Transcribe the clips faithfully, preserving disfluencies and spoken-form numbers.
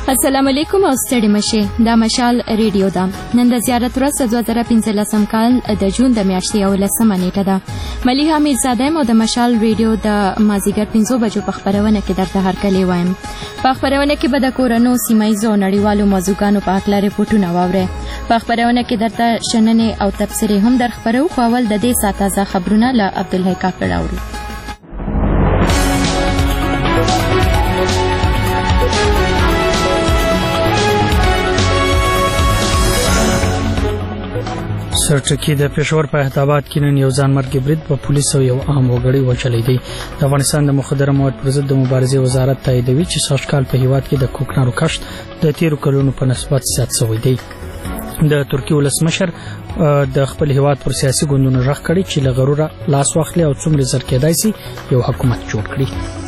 السلام علیکم او ستړي مشه دا مشال ریډیو ده. نن د زیارت ورځ دوه زره پنځلسم کال د جون د میاشتې یولسمه نیټه ده. ملي حمید زاده یم او د مشال ریډیو د مازیګر پنځو بجو په خپرونه کې درته هرکلی وایم. په خپرونه کې به د کورنو سیمایزو نړیوالو موضوعګانو په هکله ریپورټونه واورئ. په خپرونه کې درته شننې او تبصرې هم در خپرو، خو اول د دې ساعت تازه خبرونه له عبدالحی کاکړ اورو. سرټکی د پېښور په احتاباد کې نن یو ځانمرګي برید په پولیسو او یو عام وګړي وچلې دی. د افغانستان د مخدره مواد پر ضد د مبارزې وزارت تاییدوي چې سږ کال په هیواد کې د کوکنارو کښت د تیرو کلونو په نسبت زیات شوی دی. د ترکیې ولسمشر د خپل هیواد پر سیاسي ګوندونو غږ کړی چې له غروره لاس واخلي او څومره زر کېدای شي یو حکومت جوړ کړي.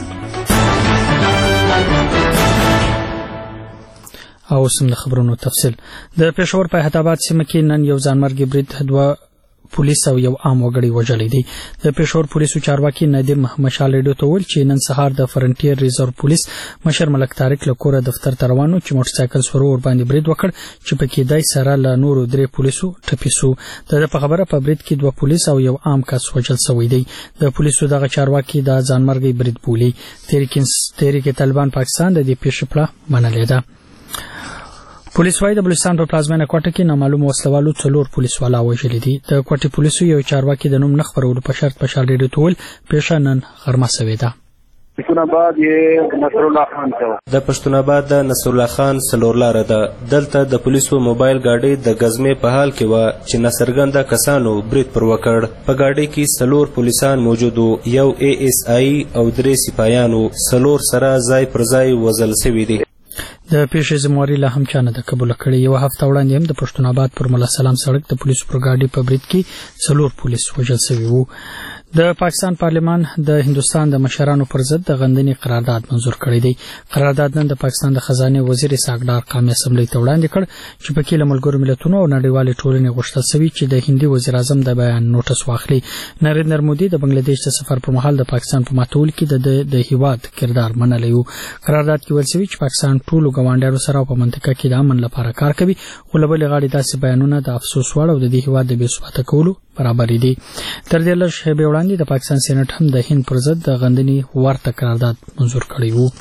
او سم د خبرونو تفصیل. د پېښور په احتاباد سیمه کې نن یو ځانمرګي برید دوه پولیس او یو عام وګړي وژلې دي. د پېښور پولیسو چارواکي ندیم مشال ریډیو ته ویل چې نن سهار د فرنټیر ریزرو پولیس مشر ملک طارق له کوره دفتر ته روانو چې موټر سایکل سورو ور باندې برید وکړ چې په کې دای سره له نورو درې پولیسو ټپیسو. د په خبره په برید کې دوه پولیس او یو عام کس وژل شوی دی. د پولیسو دغه چارواکي د ځانمرګي برید بولي. تحریک طالبان پاکستان د دې پیښې په منلې ده. پولیس وايي د بلوچستان په پلازمینه کوټه کې نامعلوم وسلوالو څلور پولیس والا وژلي دي. د کوټې پولیسو یو چارواکي د نوم نه خبرولو په شرط په شال ریډیو ته ویل پیښه نن غرمه شوې ده. پښتون آباد یې نصر الله خان ته د پښتون آباد د نصر الله خان سلور لار ده. دلته د پولیسو موبایل ګاډي د غزمې په حال کې و چې نصرګنده کسانو برید پر وکړ. په ګاډي کې سلور پولیسان موجود وو، یو ای اس آی او درې سپایانو سلور سره ځای پر ځای وژل شوي دي. د پیښې ذمہواري لا هم چانه د قبول کړي. یو هفته وړاندې هم د پښتون آباد پر مولا سلام سړک د پولیسو پر ګاډي په برید کې څلور پولیس وژل شوي وو. د پاکستان پارلمان د هندستان د مشرانو پر ضد د غندنې قرارداد منظور کړی دی. قرارداد نن د پاکستان د خزانه وزیر اسحاق ډار قومي اسمبلی ته وړاندې کړ چې په کې له ملګرو ملتونو او نړیوالې ټولنې غوښتل شوی چې د هندي وزیر اعظم د بیان نوټس واخلي. نریندر مودي د بنگلاديش د سفر پر مهال د پاکستان په ماتول کې د د هیواد کردار منلی وو. قرارداد کې ویل شوی چې پاکستان ټولو ګاونډیانو سره په منطقه کې د امن لپاره کار کوي، خو له بلې غاړې داسې بیانونه د افسوس وړ او د دې هیواد د بې ثباته کولو برابر دي. تر دې لږ شیبې وړاندې د پاکستان سېنات هم د هند پر ضد د غندنې ورته قرارداد منظور کړی وو.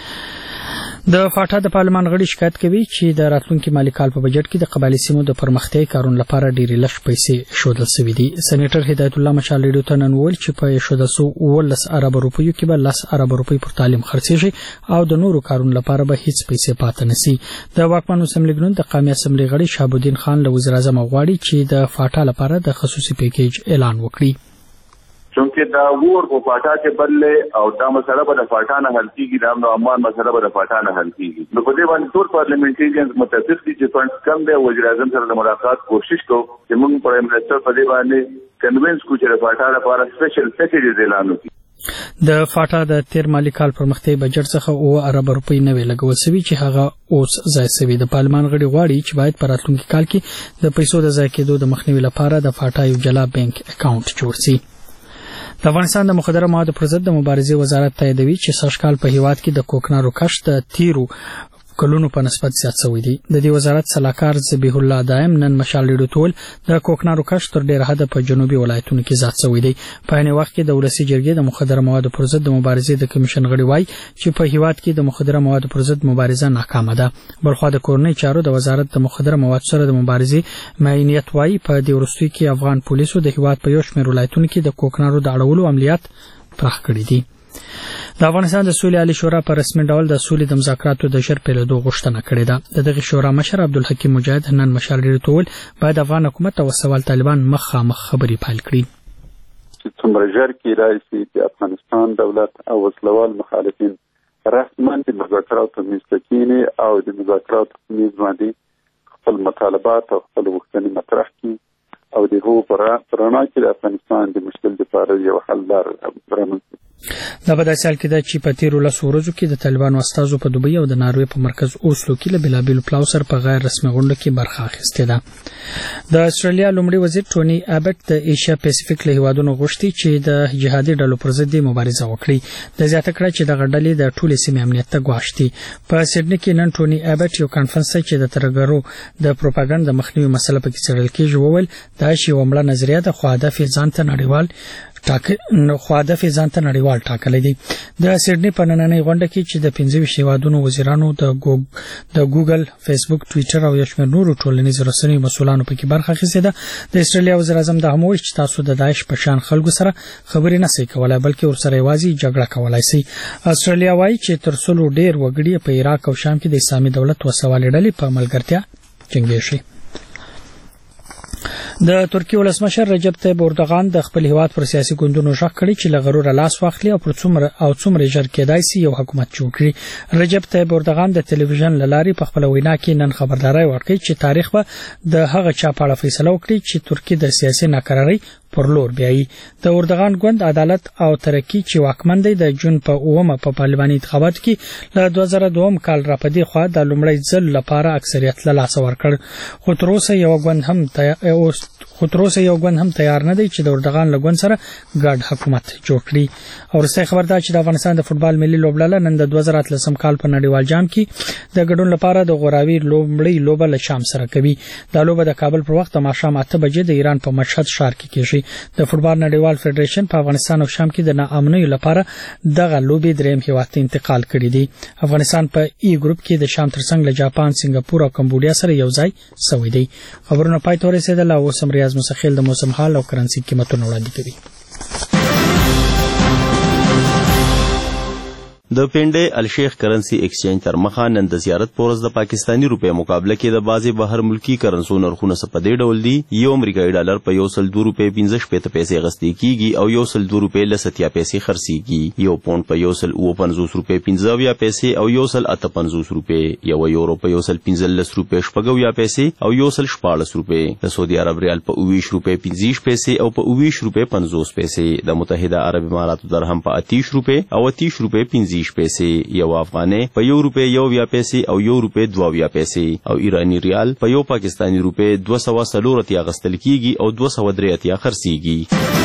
د فاټا د پارلمان غړي شکایت کوي چې د راتلونکي مالي کال په بجټ کې د قبایلي سیمو د پرمختیا کارونو لپاره ډېرې لږ پیسې شودل شوي دي. سېنیټر هدایت الله مشال ریډیو ته نن ویل چې په شودل سو ولس ارب روپیو کې به لس ارب روپۍ پر تعلیم خرڅېږي او د نورو کارونو لپاره به هیڅ پیسې پاتې نشي. د واکمن اسمبلی ګوند د قومي اسمبلی غړي شهابالدین خان له وزیر اعظم غواړي چې د فاټا لپاره د خصوصي پیکیج اعلان وکړي. چونکه دا ور په فاټا کې بدلې او دا مسله به د فاټا نه حل کیږي، دا نو امان مسله به د فاټا نه حل کیږي. نو په دې باندې ټول پارلیمنټریانز متفق دي چې فنډز کم دی. وزیر اعظم سره د ملاقات کوشش کوو چې موږ پرایم منسٹر په دې باندې کنوینس کو چې د فاټا لپاره سپیشل پیکیج اعلان وکړي. د فاټا د تیر مالی کال پرمختیا بجټ څخه اوه ارب روپۍ نوي لګول شوي چې هغه اوس ځای شوي. د پارلمان غړي غواړي چې باید په راتلونکي کال کې د پیسو د ضایع کېدو د مخنیوي لپاره د فاټا یو جلا بانک اکاونټ جوړ شي. د افغانستان د مخدره موادو پر ضد د مبارزې وزارت تاییدوي چې سږ کال په هیواد کې د کوکنارو کښت د تیرو کلونو په نسبت زیات شوی دی. د دې وزارت سلاکار ذبیح الله دائم نن مشال ریډیو ته ویل د کوکنارو کښت تر ډیره حده په جنوبي ولایتونو کې زیات شوی دی. په عین وخت کې د ولسي جرګې د مخدره موادو پر ضد د مبارزې د کمیشن غړي وایي چې په هیواد کې د مخدره موادو پر ضد مبارزه ناکامه ده. بلخوا د کورنۍ چارو د وزارت د مخدره موادو سره د مبارزې معینیت وایي په دې وروستیو کې افغان پولیسو د هیواد په یو شمېر ولایتونو کې د کوکنارو د اړولو عملیات پراخ کړي دي. د افغانستان د سولې عالی شورا په رسمي ډول د سولې د مذاکراتو د ژر پیلېدو غوښتنه کړې ده. د دغه شورا مشر عبدالحکیم مجاهد نن مشال ریډیو ته ویل باید افغان حکومت او سوال طالبان مخامخ خبرې پیل کړي. چې څومره ژر کېدای شي چې افغانستان دولت او وسلوال مخالفین رسماً د مذاکراتو میز ته کښېني او د مذاکراتو په میز باندې خپل مطالبات او خپل غوښتنې مطرح کړي او د هغو په رڼا کې د افغانستان د مشکل لپاره یو حل لاره رامنځته. دا په داسې حال کې ده چې په تیرو لسو ورځو کې د طالبانو استازو په دوبۍ او د ناروې په مرکز اوسلو کې له بېلابېلو پلاو سره په غیر رسمي غونډه کې برخه اخیستې ده. د استرالیا لومړي وزیر ټوني ابټ د ایشیا پیسفیک له هیوادونو غوښتي چې د جهادي ډلو پر ضد مبارزه وکړي. د زیاته کړه چې د غډلې د ټولې سیمې امنیت ته ګواښ دي. په سیډني کې نن ټوني ابټ یو کانفرنس چې د ترګرو د پروپاګاندا مخنیوي مسله پکې څېړل کېږي وویل دا شی ومړه نظریه ده خو هدف یې ځان ته نړیوال ټاک نو خو هدف یې ځان ته نړیوال ټاکلی دی. د سیډني په نننۍ غونډه کې چې د پنځه ویشت هیوادونو وزیرانو د ګوګ د ګوګل، فیسبوک، ټویټر او یو شمېر نورو ټولنیزو رسنیو مسؤلانو پکې برخه اخیستې ده. د استرالیا وزیر اعظم دا هم وایي چې تاسو د داعش په شان خلکو سره خبرې نه شئ کولای بلکې ورسره یوازې جګړه کولای شئ. استرالیا وایي چې تر څلو ډېر وګړي په عراق او شام کې د اسلامي دولت وسوالې ډلې په ملګرتیا جنګېږي. د ترکیې ولسمشر رجب طیب اردوغان د خپل هیواد پر سیاسي ګوندونو ژغ کړی چې له غرور لاس واخلي او پر څومره او څومره ژر کېدای شي یو حکومت جوړ کړي. رجب طیب اردوغان د ټلویزیون له لارې په خپل وینا کې نن خبرداري ورکړه چې تاریخ به د هغه چا په اړه فیصله وکړي چې ترکیه د سیاسي ناکرارۍ پر لور بیایي. د اردوغان ګوند عدالت او ترقی چې واکمن دی د جون په اومه په پارلماني انتخاباتو کې له دوه زره دوه کال راپدې خوا د لومړي ځل لپاره اکثریت له لاسه ورکړ. خو تر اوسه یو ګوند هم تیار خو تر اوسه یو ګوند هم تیار نه دی چې د اردوغان له ګوند سره ګډ حکومت جوړ کړي. او وروستۍ خبر دا چې د افغانستان د فوټبال ملي لوبډله نن د دوه زره اتلسم کال په نړیوال جام کې د ګډون لپاره د غوراوي لومړۍ لوبه له شام سره کوي. دا لوبه د کابل پر وخت د ماښام اته بجې د ایران په مشهد ښار کې کیږي. د فوټبال نړیوال فدریشن په افغانستان او شام کې د ناامنۍ لپاره دغه لوبې دریم هیواد ته انتقال کړي دي. افغانستان په ای ګروپ کې د شام ترڅنګ له جاپان، سنگاپور او کمبودیا سره یو ځای شوی دی. خبرونه پای ته ورسېدل او اوس هم ریاض مسخیل د موسم حال او کرنسي قیمتونه وړاندې کوي. د پنډې الشیخ کرنسی ایکسچینج تر مخه نن د زیارت پورز د پاکستانی روپے مقابله کې د بازي بهر ملکی کرنسو نرخونه سپدې ډول دي. یو امریکایي ډالر په یو سل دوه روپے پنځه شپږ پیسې غستې کیږي او یو سل دوه روپے لستیا پیسې خرڅيږي. یو پوند په یو سل او پنځوس روپے پنځه ویا پیسې او یو سل اته پنځوس روپے. یو یورو په یو سل پنځه لس روپے شپږ ویا پیسې او یو سل شپاړس روپے. د سعودي عرب ریال په اویش روپے پنځه پیسې او په اویش روپے پنځوس پیسې. د متحده عرب اماراتو درهم په اتیش روپے او اتیش روپے پنځه پیسې. یو افغاني په یو روپے یو ویا پیسې او یو روپے دوه ویا پیسې. او ایرانی ریال په یو پاکستانی روپے دوه سوه څلور اتیا غستل کیږي او دوه سوه درې اتیا خرڅيږي.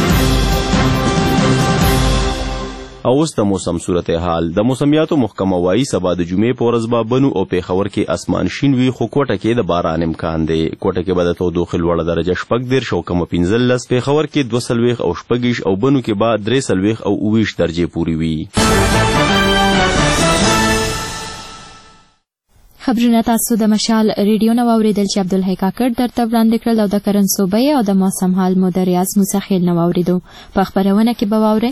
او اوس د موسم صورتحال. د موسمیاتو محکمه وايي سبا د جمعې په ورځ به بنو او پیښور کې اسمان شین وي خو کوټه کې د باران امکان دی. کوټه کې به د تودوخې لوړه درجه شپږ دېرش او کمه پنځلس، پیښور کې دوه څلوېښت او شپږ او بنو کې به درې څلوېښت او اوویشت درجې پورې وي. خبرونه تاسو د مشال ریډیو نو اوریدل چې عبدالحی کاکړ درته وړاندې کړل او د کرنسو بیې او د موسم حال مو د ریاض مسخیل نو اوریدو. په خبرونه کې به واورئ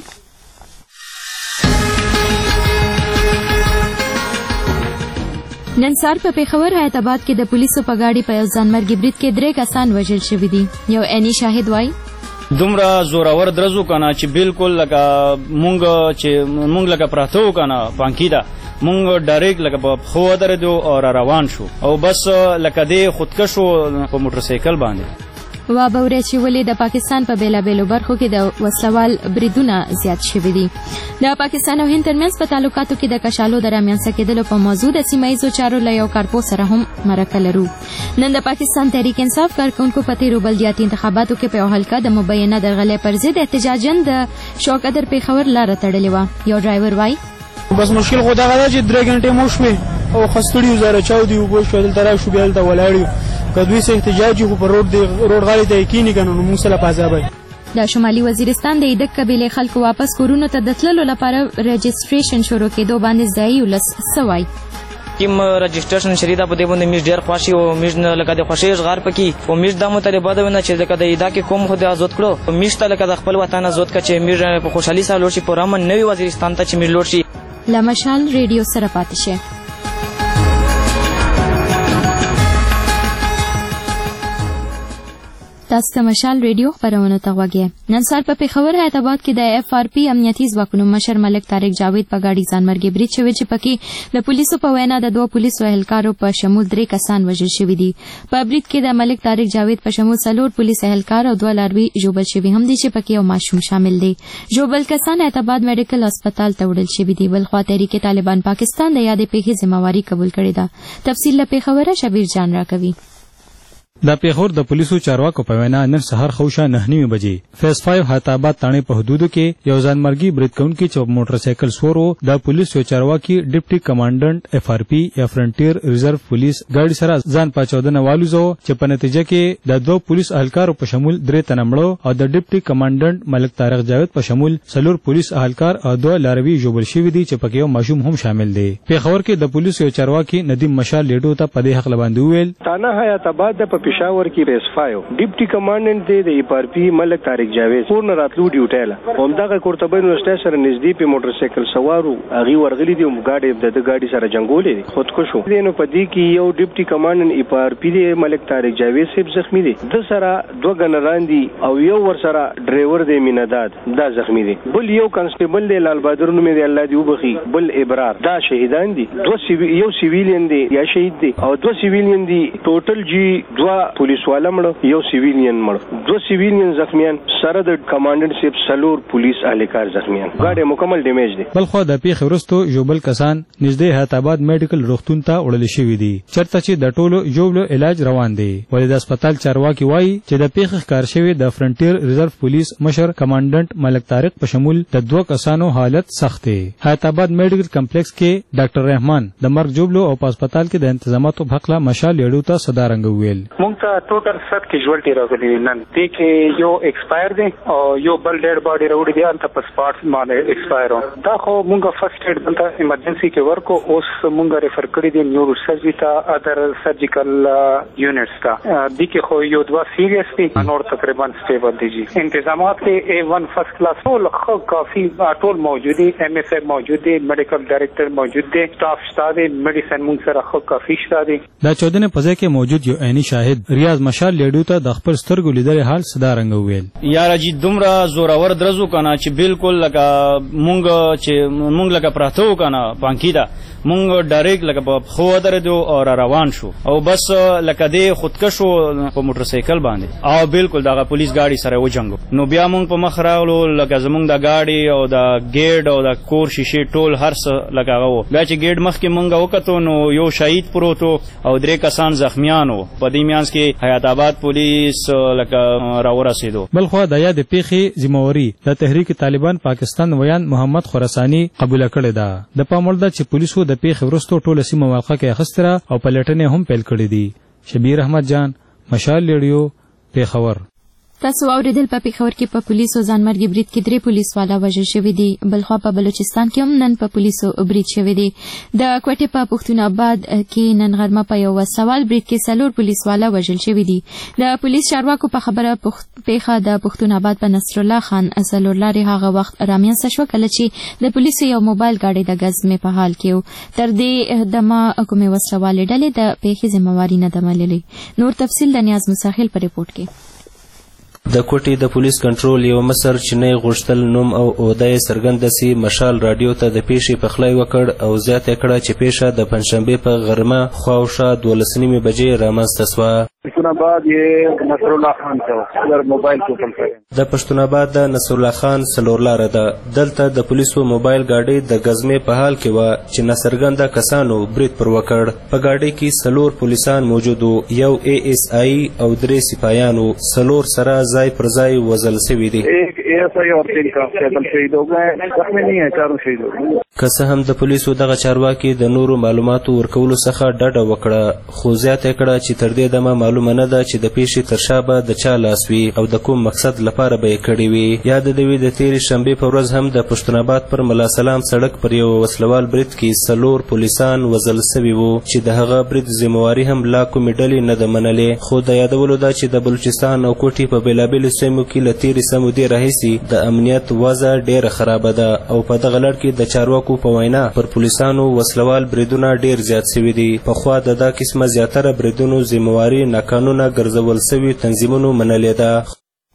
نن سهار په پیښور حیات آباد کې د پولیسو په گاډي په یو ځانمرګي برید کې درې کسان وژل شوي دي. یو عیني شاهد وایي دومره زورور درزو کنه چې بالکل لکه مونږ چې مونږ لکه پراته وکنه پانکی ده مونږ ډایرکټ لکه په خو درېدو او روان شو او بس لکه دې خودکشو په موټر سایکل باندې. وابوري چې ولې د پاکستان په بیلابېلو برخو کې د وسلوال بریدونه زیات شوي دي. د پاکستان او هند ترمنځ په تعلقاتو کې د کشالو د رامنځته کېدلو په موضوع د سیمه ییزو چارو له یو کارپوه سره هم مرکه لرو. نن د پاکستان تحریک انصاف کارکونکو په تیرو بلدیاتي انتخاباتو کې په یو حلقه د مبینه درغلۍ پر ضد احتجاجاً د شوکدر پیښور لاره تړلې وه. یو ډرایور وایي بس مشکل خو دغه ده چې درې غنټې مو شوې او خستړي زاره چاودي اوبه شو دلته راشو بیا دلته ولاړ یو که دوی څه احتجاج خو په روډ دی روډ غاړې ته یې کیني که نه نو موږ سره په عذاب وي. د شمالي وزیرستان د ایدک قبیلې خلکو واپس کورونو ته د تللو لپاره رجسټریشن شروع کېدو باندې ځایي ولس څه وایي. کوم رجسټریشن شری دا په دې باندې میش ډېر خوښي او میش لکه د خوښۍ اشغار پکې او میش دا مطالبه ده نه چې لکه د ایدا کې کوم خو د آزاد کړو میش ته لکه د خپل وطن آزاد کړي چې میش په خوشحالي سره لوړ شي په رامن نوي وزیرستان ته چې میش لوړ شي. لمشال ریډیو سره پاتې شئ. تاسو ته مشال ریډیو خبرونه ته غوږی نن سهار په پېښور حیات آباد کې د اف آر پی امنیتي ځواکونو مشر ملک طارق جاوید په ګاډي ځانمرګي برید شوی چې پکې د پولیسو په وینا د دوه پولیسو اهلکارو په شمول درې کسان وژل شوي دي. په برید کې د ملک طارق جاوید په شمول څلور پولیس اهلکار او دوه لاروي ژوبل شوي هم دي چې پکې یو ماشوم شامل دی. ژوبل کسان حیات آباد میډیکل هسپتال ته وړل شوي دي. بلخوا تحریک طالبان پاکستان د یادې پیښې ذمہواری قبول کړې ده. تفصیل له پېښوره شبیر جان راکوي. د پیښور د پولیسو چارواکو په وینا نن سهار خوشا نه نیمه بجې فیس پنځه حیات آباد تانې په حدودو کې یو ځانمرګي برید کوونکي چې موټر سایکل سورو د پولیسو چارواکي ډیپټي کمانډنټ اف آر پی یا فرنټیر ریزرو پولیس ګاډي سره ځان پاچودنه والوزو چې په نتیجه کې د دوه پولیس اهلکارو په شمول درې تنه مړو او د ډیپټي کمانډنټ ملک طارق جاوید په شمول څلور پولیس اهلکار او دوه لاروي ژوبل شوي دي چې پکې یو ماشوم هم شامل دی. پیښور کې د پولیسو چارواکي ندیم مشال لیډو ته په دې حق باندې وویل تانه حیات آباد په پېښور کې ریس فایو ډیپټي کمانډنټ دی د ای آر پی ملک طارق جاوید پورن راتلو ډیوټي له همدغه کورتبه یونیورسيټي سره نږدې په موټر سایکل سوارو اغي ورغلي دي ګاډي د ګاډي سره جنگولې دي خودکشو دي نو په دې کې یو ډیپټي کمانډنټ ای آر پی دی ملک طارق جاوید صاحب زخمی دي د سره دوه ګنران دي او یو ور سره ډرایور دی میناداد دا زخمی دي. بل یو کانسټیبل دی لال بهادر نوم دی الله دی وبخي بل ابرار دا شهیدان دي. دوه یو سیویلین دی یا شهید دی او دوه سیویلین دي ټوټل جی دوه پولیس یو سیویلین مړ دو سیویلین زخمیان سره د کمانډنټ سیب سلور پولیس اهلکار زخمیان ګاډي مکمل ډیمیج دي. بلخو د پیښې وروسته ژوبل کسان نږدې حیات آباد میډیکل روغتون ته وړل شوي دي چرته چې د ټولو ژوبلو علاج روان دی. ولې د هسپتال چارواکي وایي چې د پیښې ښکار شوی د فرنټیر ریزرو پولیس مشر کمانډنټ ملک طارق په شمول د دوه کسانو حالت سخت دی. حیات آباد میډیکل کمپلیکس کې ډاکټر رحمان د مرګ ژوبلو او په هسپتال کې د انتظاماتو په حق لا مشال لیډو ته صدارنګ ویل مونږ ته ټوټل ست کیژوالټي راغلي نن دې کې یو ایکسپایر دی او یو بل ډیډ باډي راوړي دی ان په سپاټس باندې ایکسپایر دا خو مونږه فرست ایډ دلته ایمرجنسي کې ورکو اوس مونږه ریفر کړی دی نیورو سرجری ته ادر سرجیکل یونټس ته دې کې خو یو دوا سیریس دي نور تقریبا سټیبل دي جی انتظامات کې اے ون فرست کلاس ټول خو کافي ټول موجود دي ایم ایس ای موجود دي میډیکل ډایریکټر موجود دي سټاف شته دي میډیسن مونږ سره خو کافي شته دي. دا چودنه په ځای کې موجود یو عیني شاهد ریاض مشال لیډو ته د خپل سترګو لیدل حال صدارنګ ویل یاره جی دومره زورور درزو کنه چې بالکل لکه مونږ چې مونږ لکه پراته وکنه پانکی دا مونږ ډایرکټ لکه په خو درېدو او روان شو او بس لکه دې خودکشو په موټر سایکل باندې او بالکل دغه پولیس ګاډي سره وجنګو نو بیا مونږ په مخ راغلو لکه زمونږ د ګاډي او د ګیټ او د کور شیشې ټول هر څه لګاو بیا چې ګیټ مخ کې مونږ وکړو نو یو شهید پروت او درې کسان زخمیان وو په دې میانس کې حیات آباد پولیس لکه راورسېدو. بلخو د یاد پیښې ذمہواری د تحریک طالبان پاکستان ویان محمد خراسانی قبول کړی ده. د پاموړ د چې پولیسو د پیښې وروسته ټوله سیمه واقع کې اخستره او پلټنې هم پیل کړې دي. شبیر احمد جان مشال لیډیو پیښور. تاسو اوریدل په پیښور کې په پولیسو ځانمرګي برید کې درې پولیس والا وژل شوي دي. بلخوا په بلوچستان کې هم نن په پولیسو برید شوی دی. د کوټې په پښتون آباد کې نن غرمه په یو سوال برید کې څلور پولیس والا وژل شوي دي. د پولیس چارواکو په خبره پیښه د پښتون آباد په نصر الله خان څلور لارې هغه وخت رامنځته شوه کله چې د پولیسو یو موبایل ګاډی د ګزمې په حال کې و. تر دې دمه کومې وسلوالې ډلې د پیښې ذمہواری نه ده منلې. نور تفصیل د نیاز مساحل په ریپورت کې. د کوټې د پولیس کنټرول یو مصر چې نه غوښتل نوم او عہده یې څرګنده سي مشال راډیو ته د پیښې پخلی وکړ او زیاته کړه چې پیښه د پنجشنبې په غرمه خواوشا دولس نیمې بجې رامنځته سوه. پښتون آباد یې نصر الله خان ته در موبایل کو کول د پښتون آباد د نصر الله خان څلور لاره ده. دلته د پولیسو موبایل ګاډي د ګزمې په حال کې و چې ناڅرګنده کسانو برید پر وکړ. په ګاډي کې څلور پولیسان موجود وو یو ای ایس آی او درې سپایانو څلور سره ځای پر ځای وژل شوي دي. که څه هم د پولیسو دغه چارواکي د نورو معلوماتو ورکولو څخه ډډه وکړه خو زیاته کړه چې تر دې دمه معلومه نه ده چې د پیښې تر شا به د چا لاس وي او د کوم مقصد لپاره به یې کړې وي. یاد د وی د تېرې شنبې په ورځ هم د پښتون آباد پر ملا سلام سړک پر یو وسلوال برید کې څلور پولیسان وژل شوي وو چې د هغه برید ذمہواری هم لا کومې ډلې نه ده منلې. خو د یادولو ده چې د بلوچستان او کوټې په بېلابېلو بیلابیلو سیمو کې له تېرې څه مودې راهیسې د امنیت وضع ډېره خرابه ده او په دغه لړ کې د چارواکو په وینا پر پولیسانو وسلوال بریدونه ډېر زیات شوي دي. پخوا د دا قسمه زیاتره بریدونو ذمهواري ناقانونه ګرځول سوي تنظیمونو منلې ده.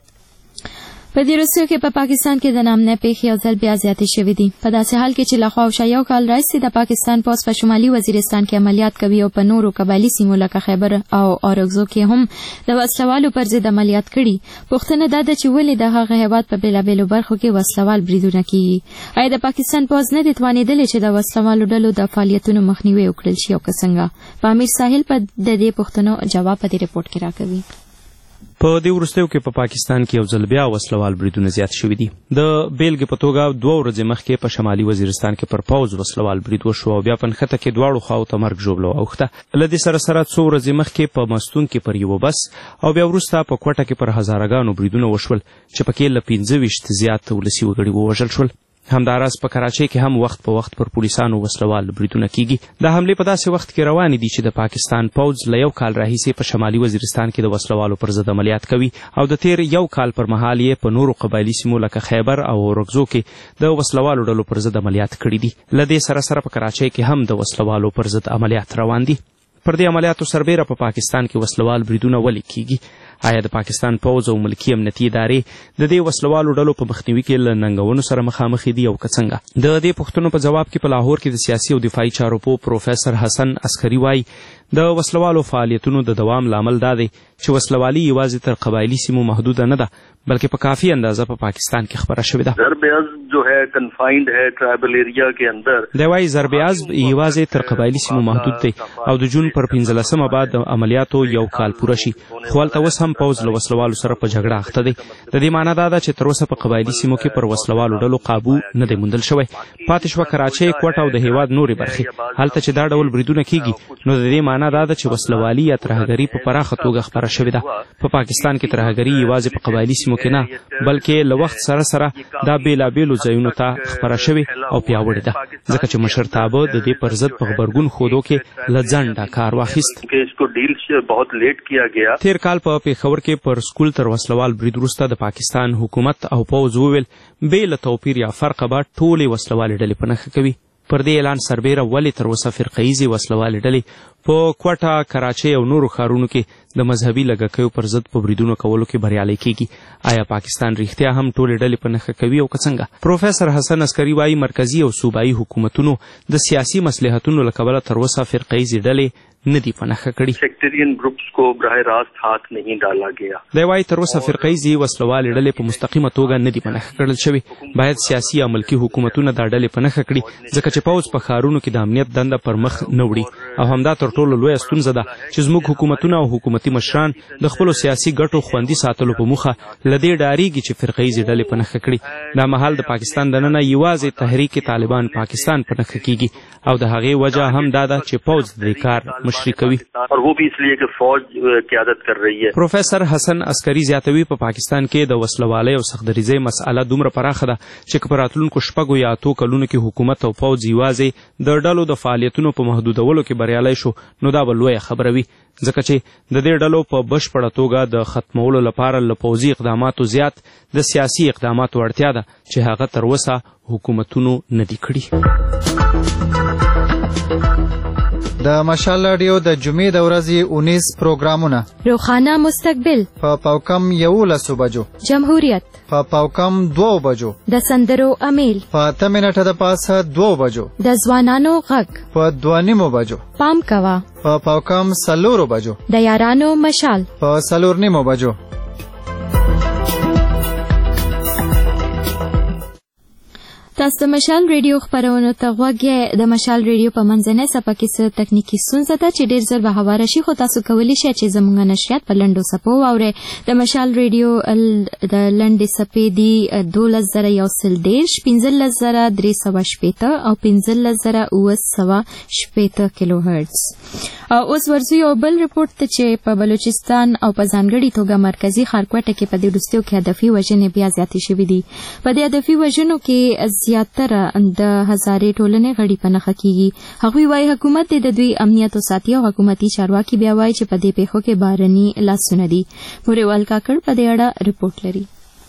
په دې وروستیو کې په پاکستان کې د نامنه پیښې یو ځل بیا زیاتې شوې دي. په داسې حال کې چې له خواوشا یو کال راهیسې د پاکستان پوځ په شمالي وزیرستان کې عملیات کوي او په نورو قبایلي سیمو لکه خیبر او اورکزو کې هم د وسلوالو پر ضد عملیات کړي. پوښتنه دا ده چې ولې د هغه هېواد په بېلابېلو برخو کې وسلوال بریدونه کېږي؟ آیا د پاکستان پوځ نه دی توانېدلی چې د وسلوالو ډلو د فعالیتونو مخنیوی وکړل شي او که څنګه؟ په امیر ساحل په د دې پوښتنو جواب په دې رپورټ کې راکوي. په دې وروستیو کې په پاکستان کې یو ځل بیا وسلوال بریدونه زیات شوي دي. د بیلګې په توګه دوه ورځې مخکې په شمالي وزیرستان کې پر پوځ وسلوال برید وشو او بیا په نښته کې دواړو خواو ته مرګ ژوبله واوښته. له دې سره سره څو ورځې مخکې په مستون کې پر یوه بس او بیا وروسته په کوټه کې پر هزارهګانو بریدونه وشول چې پکې له پنځه ویشت زیات ولسي وګړي ووژل شول. همداراز په کراچۍ کې هم وخت په وخت پر پولیسانو وسلوال بریدونه کیږي. د حملې په داسې وخت کې روانې دي چې د پاکستان پوځ له یو کال راهیسې په شمالي وزیرستان کې د وسلوالو پر ضد عملیات کوي او د تیر یو کال پر مهال یې په نورو قبایلي سیمو لکه خیبر او اورکزو کې د وسلوالو ډلو پر ضد عملیات کړي دي. له دې سره سره په کراچۍ کې هم د وسلوالو پر ضد عملیات روان دي. پر دې عملیاتو سربیره په پاکستان کې وسلوال بریدونه ولې کیږي؟ آیا د پاکستان پوځ او ملکي امنیتي ادارې د دې وسلوالو ډلو په مخنیوي کې له ننګونو سره مخامخ دي او که څنګه؟ د دې پوښتنو په جواب کې په لاهور کې د سیاسي او دفاعي چارو پوه پروفیسر حسن عسکري وایي د وسلوالو فعالیتونو د دوام لامل دا دی چې وسلوالي یوازې تر قبایلي سیمو محدوده نه ده بلکې په کافی اندازه په پا پاکستان کې خبره شوې ده. ضرب عزب جو ہے کنفائنڈ ہے ټرایبل ایریا کې اندر دی وایي ضرب عزب یوازې تر قبایلي سیمو محدود دی او د جون پر پنځلسمه بعد د عملیاتو یو کال پوره شي خو هلته اوس هم پوځ له وسلوالو سره په جګړه اخته دی. د دې معنی دا ده چې تر اوسه په قبایلي سیمو کې پر وسلوالو ډلو قابو نه دی موندل شوی. پاتې شوه کراچۍ، کوټه او د هیواد نورې برخې. هلته چې دا ډول بریدونه کیږي نو د دې معنی دا ده چې وسلوالي یا ترهګري په پراخه توګه خپره شوې ده. په پاکستان کې ترهګري یوازې په قبایلي سیمو کې نه بلکې له وخت سره سره دا بېلابېلو ځایونو ته خپره شوې او پیاوړې ده ځکه چې مشرتابه د دې پر ضد په غبرګون ښودو کې له ځنډه کار واخیست. تیر کال په پېښور کې پر سکول تر وسلوال برید وروسته د پاکستان حکومت او پوځ وویل بې له توپیر یا فرقه به ټولې وسلوالې ډلې په نښه کوي. پر دې اعلان سربیره ولې تر اوسه فرقهیزې وسلوالې ډلې په کوټه، کراچۍ او نورو ښارونو کې د مذهبي لږکیو پر ضد په بریدونو کولو کې بریالی کیږي؟ آیا پاکستان رښتیا هم ټولې ډلې په نښه کوي او که څنګه؟ پروفیسر حسن عسکري وایي مرکزي او صوبایي حکومتونو د سیاسي مصلحتونو له کبله تر اوسه فرقهیزې ډلې نه دي په نښه کړي. سیکټریان ګروپس کو براہ راست هاتھ نہیں ډالا گیا. دی وایي تر اوسه فرقهیزې وسلوالې ډلې په مستقیمه توګه نه دي په نښه کړل شوې. باید سیاسي او ملکي حکومتونه دا ډلې په نښه کړي ځکه چې پوځ په ښارونو کې د امنیت دنده پر مخ نه وړي او همدا تر ټولو لویه ستونزه ده چې زموږ حکومتونه او حکومتي مشران د خپلو سیاسي ګټو خوندي ساتلو په موخه له دې ډارېږي چې فرقهیزې ډلې په نښه کړي. دا مهال د پاکستان دننه یوازې تحریک طالبان پاکستان په نښه کیږي او د هغې وجه هم دا ده چې پوځ د دې کار مشري کوي. پروفیسر حسن عسکري زیاتوي په پاکستان کې د وسلوالۍ او سختدریزۍ مسئله دومره پراخه ده چې که په راتلونکو شپږو یا اتو کلونو کې حکومت او پوځ یوازې د ډلو د فعالیتونو په محدودولو کې بریالی شو نو دا به لویه خبره وي ځکه چې د دې ډلو په بشپړه توګه د ختمولو لپاره له پوځي اقداماتو زیات د سیاسي اقداماتو اړتیا ده چې هغه تر اوسه حکومتونو نه دي کړي. د مشال راډیو د جمعې د ورځې اونیس پروګرامونه: روښانه مستقبل په پاوکم یولسو بجو، جمهوریت په پاوکم دوو بجو، د سندرو امیل په اته منټه د پاسه دوو بجو، د ځوانانو غږ په دوه نیمو بجو، پام کوه په پاوکم څلورو بجو، د یارانو مشال په څلور نیمو بجو. تاسو د مشال ریډیو خبرونو ته غوږ یې. د مشال ریډیو په منځنۍ څپه کې څه تکنیکي ستونزه ده چې ډېر ژر به هواره شي خو تاسو کولی شئ چې زموږ نشریات په لنډو څپو واورئ. د مشال ریډیو د لنډې څپې دي دولس زره یو سل دېرش، پنځلس زره درې سوه شپېته او پنځلس زره اوه سوه شپېته کیلو هرتز. اوس ورځو یو بل رپورټ ته چې په بلوچستان او په ځانګړې توګه مرکزي ښارکوټه کې په دې وروستیو کې هدفي وژنې بیا زیاتې شوې دي. په دې هدفي وژنو کې زیاتره د هزارې ټولنې غړي په نښه کیږي. هغوی وایي حکومت د دوی امنیت ساتي او حکومتي چارواکي بیا وایي چې په دې پیښو کې بهرني لاسونه دي. موريوال کاکړ په دې اړه رپورټ لري.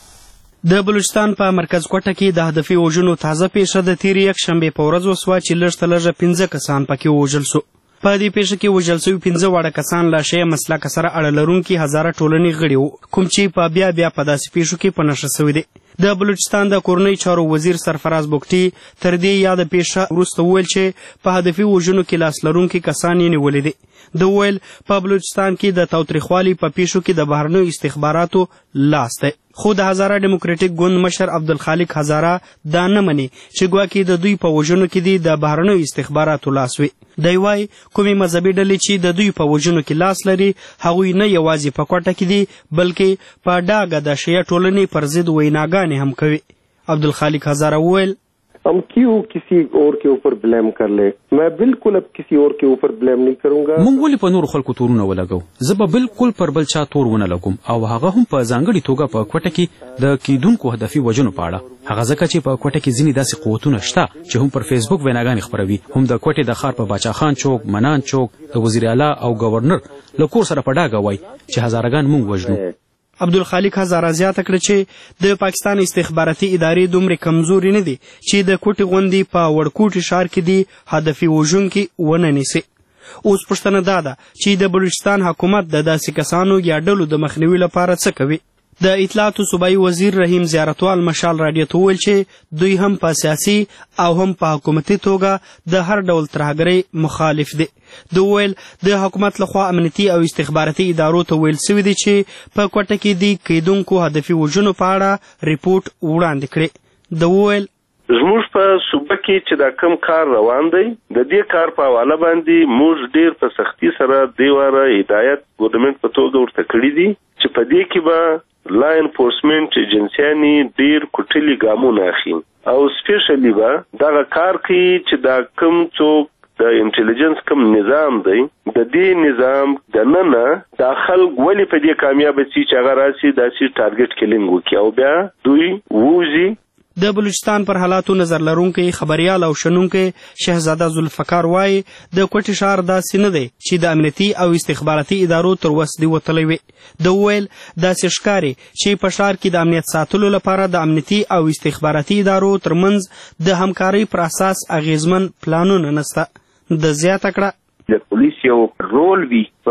د بلوچستان په مرکز کوټه کې د هدفي وژنو تازه پیښه د تیرې یکشنبې په ورځ وسوه چې لږ تر لږه پنځه کسان پکې ووژل سو. په دې پیښه کې وژل سوي پنځه واړه کسان لا شیعه مسلک سره اړه لرونکي هزاره ټولنې غړي وو، کوم چې په بیا بیا په داسې پیښو کې په نښه سوي دي. د بلوچستان د کورنۍ چارو وزیر سرفراز بوکټي تر دې یاده پیښه وروسته وویل چې په هدفي وژنو کې لاس لرونکي کسان یې نیولي دي. د ویل په بلوچستان کې د تاوتریخوالي په پیښو کې د بهرنیو استخباراتو لاس دی. خو د هزاره ډیموکراټیک ګوند مشر عبدالخالق هزاره دا نه مني چې ګواکې د دوی په وژنو کې دي د بهرنیو استخباراتو لاس وي. دی وایي کومې مذهبي ډلې چې د دوی په وژنو کې لاس لري هغوی نه یوازې په کوټه کې دي بلکې په ډاګه د شیعه ټولنې پر ضد ویناګانې هم کوي. عبدالخالق هزاره وویل हम क्यों किसी और के ऊपर ब्लेम कर ले, मैं बिल्कुल अब किसी और के ऊपर ब्लेम नहीं करूंगा. مونږ ولې په نور خلکو تورونه ولګو؟ زه به بالکل پر بل چا تور ونه لګوم او هغه هم په ځانګړي توګه په کوټه کې د کیدونکو هدفي وژنو په اړه. هغه ځکه چې په کوټه کې ځینې داسې قوتونه شته چې هم پر فیسبوک ویناګانې خپروي، هم د کوټې د ښار په باچا خان چوک، منان چوک د وزیر اعلی او گورنر له کور سره په ډاګه وایي چې هزارهګان مونږ وژنو. عبدالخالق هزاره زیاته کړه چې د پاکستان استخباراتي ادارې دومره کمزوري نه دي چې د کوټې غوندې په وړکوټي ښار کې دي هدفي وژونکي ونه نیسي. اوس پوښتنه دا ده چې د بلوچستان حکومت د داسې کسانو یا ډلو د مخنیوي لپاره څه کوي. د اطلاعاتو صوبایي وزیر رحیم زیارتوال مشال راډیو ته وویل چې دوی هم په سیاسي او هم په حکومتي توګه د هر ډول ترهګرۍ مخالف دي. د ویل د حکومت لخوا امنیتي او استخباراتي ادارو ته ویل سوي دي چې په کوټه کې دي کیدونکو هدفي وژنو په اړه ریپورټ وړاندې کړي. د ویل زموږ په صوبه کې چې دا کم کار روان دی د دې کار په حواله باندې موږ ډیر په سختي سره دی واره هدایت ګورنمنت په توګه ورته کړی دي چې په دې کې به لا انفورسمنت ایجنسیانې ډیر کوټلي ګامونه اخلي او سپیشلی به دغه کار کوي چې دا کم څوک د انټيليجنس کوم نظام دی د دې نظام د ننه د خلک ولی په دې کامیاب شي چې هغه راسي داسې ټارګټ کلینګ وکړي او بیا دوی ووزي. د بلوچستان پر حالاتو نظر لرونکی خبريال او شنونکی شهزاده ذوالفقار وایي د کوټې ښار داسې نه دی چې د امنیتي او استخباراتي ادارو تر وس دی وتلی وي. د ویل داسې ښکاري چې په ښار کې د امنیت ساتلو لپاره د امنیتي او استخباراتي ادارو ترمنځ د همکارۍ پر اساس اغیزمن پلانونه نشته. د زیاته کړه د پولیس یو رول وی په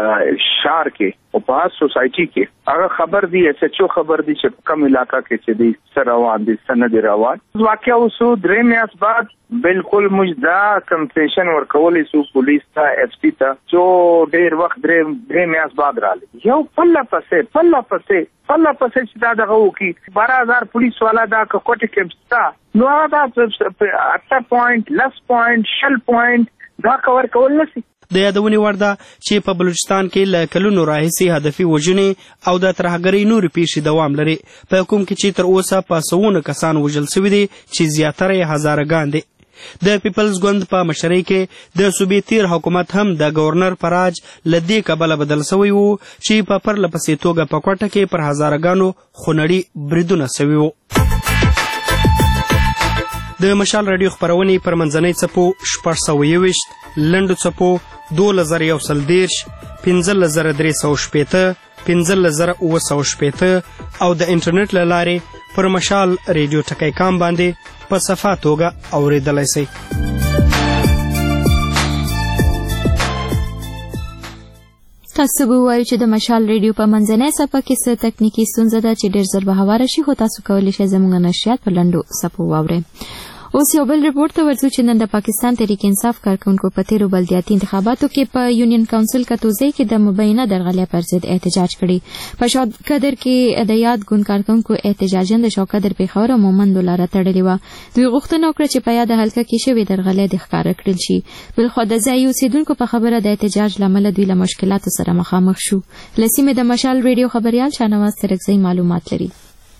شهر کې او په سوسایټي کې هغه خبر دی ایس ایچ او خبر دی چې کم علاقہ کې چې دی سره روان دي سند روان واقعا اوسو درې میاس بعد بالکل مجدا کنسیشن ورکولې سو پولیس ته ایس پی ته چې ډیر وخت درې درې میاس بعد راځي یو پله پسې پله پسې پله پسې چې دا دغه وکي بارہ هزار پولیس والا دا کوټه کې ستا نو دا اته پوینټ لس پوینټ شل پوینټ دا کور کول نشي. د یادونې وړ ده چې په بلوچستان کې له کلونو راهیسې هدفي وژنې او د ترهګرۍ نورې پیښې دوام لري په کوم کې چې تر اوسه په سوونه کسان وژل سوي دي چې زیاتره یې هزارهګان دي. د پیپلز ګوند په مشرۍ کې د صوبې تیر حکومت هم د گورنر په راج له دې کبله بدل سوی و چې په پرله پسې توګه په کوټه کې پر هزارهګانو خونړي بریدونه سوي وو. د مشال راډیو خپرونې پر منځنۍ څپو شپږ سوه یوویشت لنډو څپو دولس زره یو سل دېرش پنځلس زره درې سوه شپېته پنځلس زره اووه سوه شپېته او د انټرنیټ له لارې پر مشال ریډیو ټکی کام باندې په صفا توګه اورېدلی سئ. تاسو به وایو چې د مشال ریډیو په منځنۍ څپه کې څه تکنیکي ستونزه ده چې ډېر ژر به هواره شي، خو تاسو کولی شئ زموږ نشریات په لنډو څپو واورئ. اوس یو بل رپورټ ته ورځو چې نن د پاکستان تحریک انصاف کارکونکو په تیرو بلدیاتي انتخاباتو کې په یونین کونسل کتوزی کې د مبینه درغلۍ پر ضد احتجاج کړی. په شوقدر کې د یاد ګوند کارکونکو احتجاجاً د شوقدر پیښور او مومندو لاره تړلې وه. دوی غوښتنه وکړه چې په یاده حلقه کې شوې درغلۍ د ښکاره کړل شي. بلخوا د ځایي اوسېدونکو په خبره د احتجاج له امله دوی له مشکلاتو سره مخامخ شو. له سیمې د مشال ریډیو خبریال شاهنواز ترکزی معلومات لري.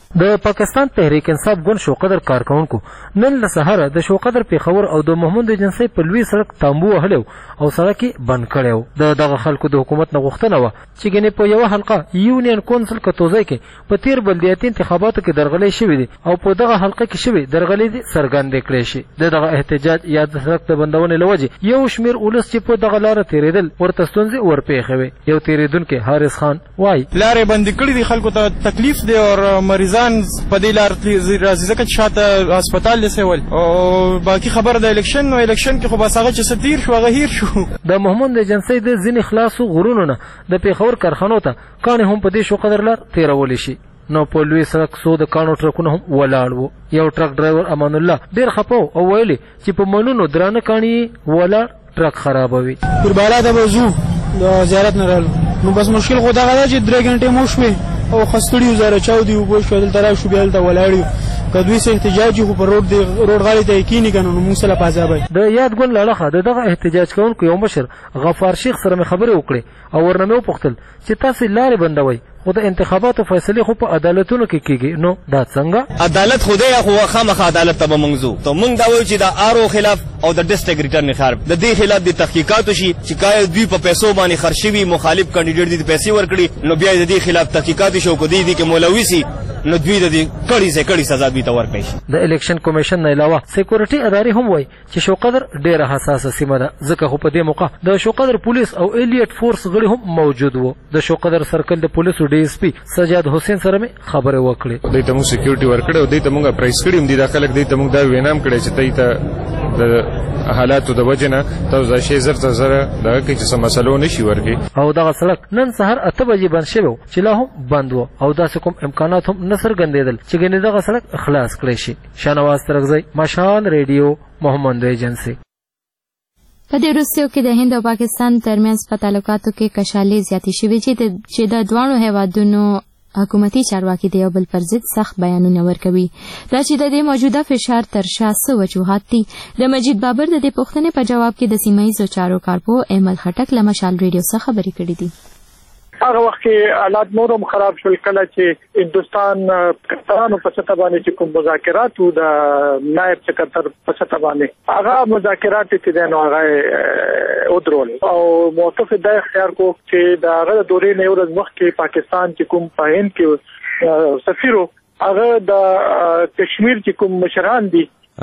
د پاکستان تحریک انصاف ګوند شوقدر کارکونکو نن له سهاره د شوقدر پیښور او د محمود ایجنسۍ په لوی سړک تامبو وهلی او سړک یې بند کړی و. د دغه خلکو د حکومت نه غوښتنه وه چې ګنې په یوه حلقه یونین کونسل کتوزی کې په تیر بلدیاتي انتخاباتو کې درغلۍ شوي دي او په دغه حلقه کې شوي درغلۍ دي څرګندې کړی شي. د دغه احتجاج یا د سړک د بندونې له وجې یو شمېر ولس چې په دغه لاره تېرېدل ورته ستونزې ورپېښې وې. یو تېرېدونکی حارث خان وایي لارې بندې کړي دي، خلکو ته تکلیف دی او مریضان په دې لار راځي ځکه چې شاته هسپتال دی سیول او باقي خبره د الیکشن نو الیکشن کې خو بس هغه چې څه تېر شو هغه هیر شو. د محمود ایجنسۍ د ځینې خلاصو غرونو نه د پیښور کارخانو ته کاڼې هم په دې شوقدر لار تېرولی شي. نو په لوی سړک څو د کاڼو ټرکونه هم ولاړ وو. یو ټرک ډرایور امان الله ډېر خفه و او ویلې چې په منونو درانه کاڼي ولاړ ټرک خرابوي. پر بالا ته به ځو د زیارت نه رالو نو بس مشکل خو دغه ده چې درې ګنټې مو شوې او خستړي یو زاره چاودي اوبه شو دلته راشو بیا دلته ولاړ یو که دوی څه احتجاج خو په روډ دی روډ غاړې ته یې کښېني که نو نو موږ سره په عذاب وي. د یاد ګوند له اړخه د دغه احتجاج کوونکو یو مشر غفار شیخ سره مې خبرې وکړې او ورنه مې وپوښتل چې تاسې لارې بندوئ خو د انتخاباتو فیصلې خو په عدالتونو کې کېږي نو دا څنګه؟ عدالت خو دی خو خامخا عدالت ته به موږ ځو ته موږ دا وایو چې د آرو خلاف او د ډسټرکټ ریټرن خلاف د دې خلاف د تحقیقات وشي چې کایا دوی په پیسو باندې خرڅ شوي مخالف کاندیډیټ دي پیسې ورکړي نو بیا د دې خلاف تحقیقات شو کو دي کې مولوي سي نو دوی د دې کړي سه کړي سزا دوی ته ورکړي شي. د الیکشن کمیشن نه علاوه سکیورټي ادارې هم وایي چې شوقدر ډېره حساسه سیمه ده ځکه خو په دې موقع د شوقدر پولیس او ایلیټ فورس غړي هم موجود وو. د شوقدر سرکل د پولیسو ډي اس پي سجاد حسین سره مې خبرې وکړې. دوی ته موږ سکیورټي ورکړې او دوی ته موږ پرایس کړي هم دي دا خلک دوی ته موږ دا وینام کړی چې دوی ته د حالاتو د وجې نه تاسو دا شی زر ته زره دغه کې چې څه مسلو نشي ورکړي. او دغه سړک نن سهار اته بجې بند شوی و چې لا هم بند و او داسې کوم امکانات هم نه څرګندېدل چې ګنې دغه سړک خلاص کړی شي. شاهنواز ترکزی مشال ریډیو محمد ایجنسي. په دې وروستیو کې د هند او پاکستان ترمنځ په تعلقاتو کې کشالې زیاتې شوې چې د دواړو هیوادونو حکومتي چارواکي د یو بل پر ضد سخت بیانونه ورکوي. دا چې د دې موجوده فشار تر شا څه وجوهات دي د مجید بابر د دې پوښتنې په جواب کې د سیمه ییزو چارو کارپوه احمد خټک له مشال ریډیو څخه خبرې کړې دي. هغه وخت کې حالات نورم خراب شول کله چې هندستان پاکستان په سطح باندې چې کوم مذاکرات وو د نائب سکرټر په سطح باندې هغه مذاکرات چې دنه هغه ودرول او موقف د اختیار کو چې د هغه دورې نه ورځ وخت کې پاکستان چې کوم په هند کې سفیرو هغه د کشمیر چې کوم مشران دي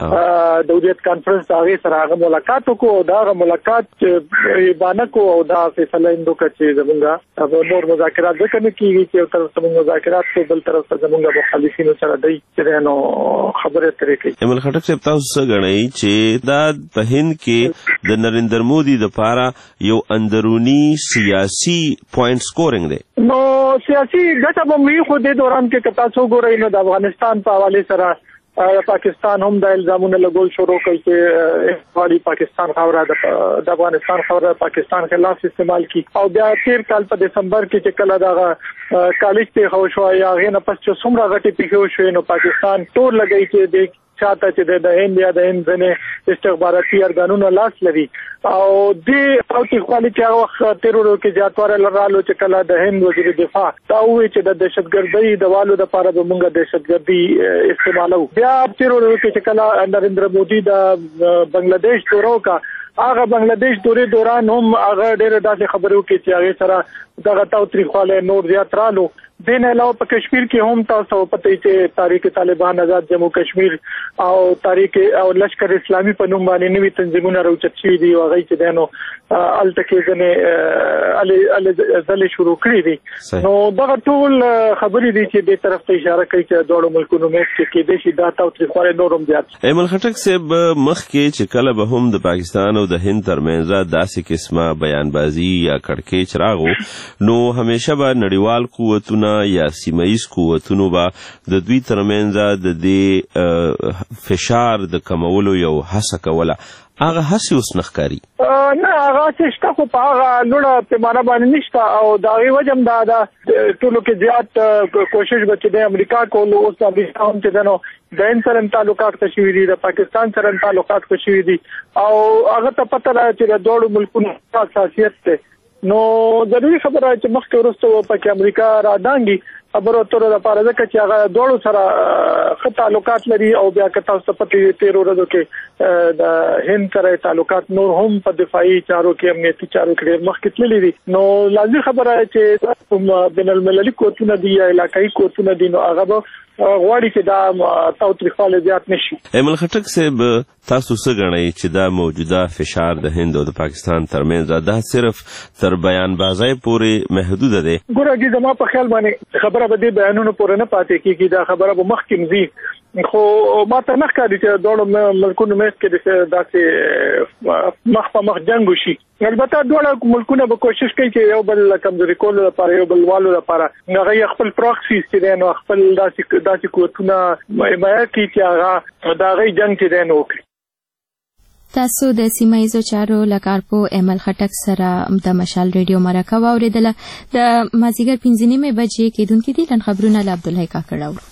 د وډیت کانفرنس هغه سره هغه ملاقات وکړو دا هغه ملاقات باندې کو او دا فیصله اندو کچې زمونږه نور مذاکرات وکړي کیږي چې تر څو مذاکرات په بل طرف ته زمونږه مخالفینو سره دی چې نو خبره ترې کوي. احمد خټک صاحب تاسو څه غنئ چې دا په هند کې د نریندر مودي د پاره یو اندرونی سیاسي پوینټ سکورینګ دی نو سیاسي ګټه به مې خو د دوران کې کتا څو ګورئ نو د افغانستان په حواله سره پاکستان هم د الزامونو لګول شروع کړي چې والی پاکستان خاوره د افغانستان خاوره پاکستان خلاف استعمال کی او بیا تیر کال په دسمبر کې چې کله دا کالج ته خو شو یا غینه پس چې څومره غټي پیښو شو نو پاکستان ټول لګی چې د چاته چې د هند یا د هند نه استخباراتي ارګانونو لاس لري او د او چې خالي چې هغه تیرورو کې زیاتوره لرالو چې کله د هند وزیر دفاع دا وی چې د دهشتګردۍ د والو د لپاره به موږ دهشتګردي استعمالو بیا تیرورو کې چې کله نریندر مودي د بنگلاديش دورو کا هغه بنگلاديش دورې دوران هم هغه ډېر داسې خبرو کې چې هغه سره دغه تاوتریخواله نور زیات رالو دین علاوه په کشمیر کې هم تاسو پته چې تاریخ طالبان آزاد جموں کشمیر او تاریخ او لشکر اسلامي په نوم باندې نوې تنظیمونه راوچت شوي دي او هغه چې دنو التکه ځنه علي ځلې شروع کړې دي نو دا ټول خبرې دي چې د طرف ته اشاره کوي چې دوه ملکونو مېس کې کې د شي دا تاوتریخواله نورم زیات. ایمل خټک صاحب مخکې چې کله به هم د پاکستان او د هند ترمنځ داسې قسمه بیانبازي یا کړکېچ راغو نو همیشه به نړیوال قوتونه یا سیمایي قوتونو به د دوی ترمنځ د دې فشار د کمولو یو هڅه کوله هغه هڅه اوس نه ښکاري نه هغه چې شته خو په هغه لوړه پیمانه باندې نشته او دا غي وجم دا دا ټولو کې زیات کوشش وکړي د امریکا کولو اوس د افغانستان چې دنو د هند سره تعلقات تشوي دي د پاکستان سره تعلقات تشوي دي او هغه ته پته راځي چې د دوه ملکونو حساسیت ته نو ضروري خبره چې مخکې ورسته په کې امریکا را دانګي خبرو اترو لپاره ځکه چې هغه دوړو سره ښه تعلقات لري او بیا که تاسو ته پته تیر ورځو کې د هند سره تعلقات نور هم په دفاعي چارو کې امنیتي چارو کې مخکې تللي دي نو لازمي خبره چې بین المللي کورتونه دي یا علاقایي کورتونه دي نو هغه به غواړي چې دا تاوتریخوالی زیات نشي. ایمل خټک صاحب تاسو څه ګڼئ چې دا موجوده فشار د هند او د پاکستان ترمنځ دا صرف تر بیان بازۍ پورې محدود دی؟ ګوره زما په خیال باندې خبره به دې بیانونو پورې نه پاتې کېږي دا خبره به مخکې ځي خو ما ته نه ښکاري چې دواړو ملکونو منځ کې داسې مخ په مخ جنګ وشي. البته دواړه ملکونه به کوشش کوي چې یو بل کمزوري کولو لپاره یو بل والو لپاره هغه خپل پراکسیز چې دی نو خپل داسې داسې قوتونه حمایت کوي چې هغه د هغې جنګ چې دی نو وکړي. تاسو د سیمه ایزو چارو له کارپو ایمل خټک سره د مشال ریډیو مرکه واورېدله. د مازدیګر پنځه نیمې بجې کېدونکي دي. نن خبرونه له عبدالحی کاکړ اورو.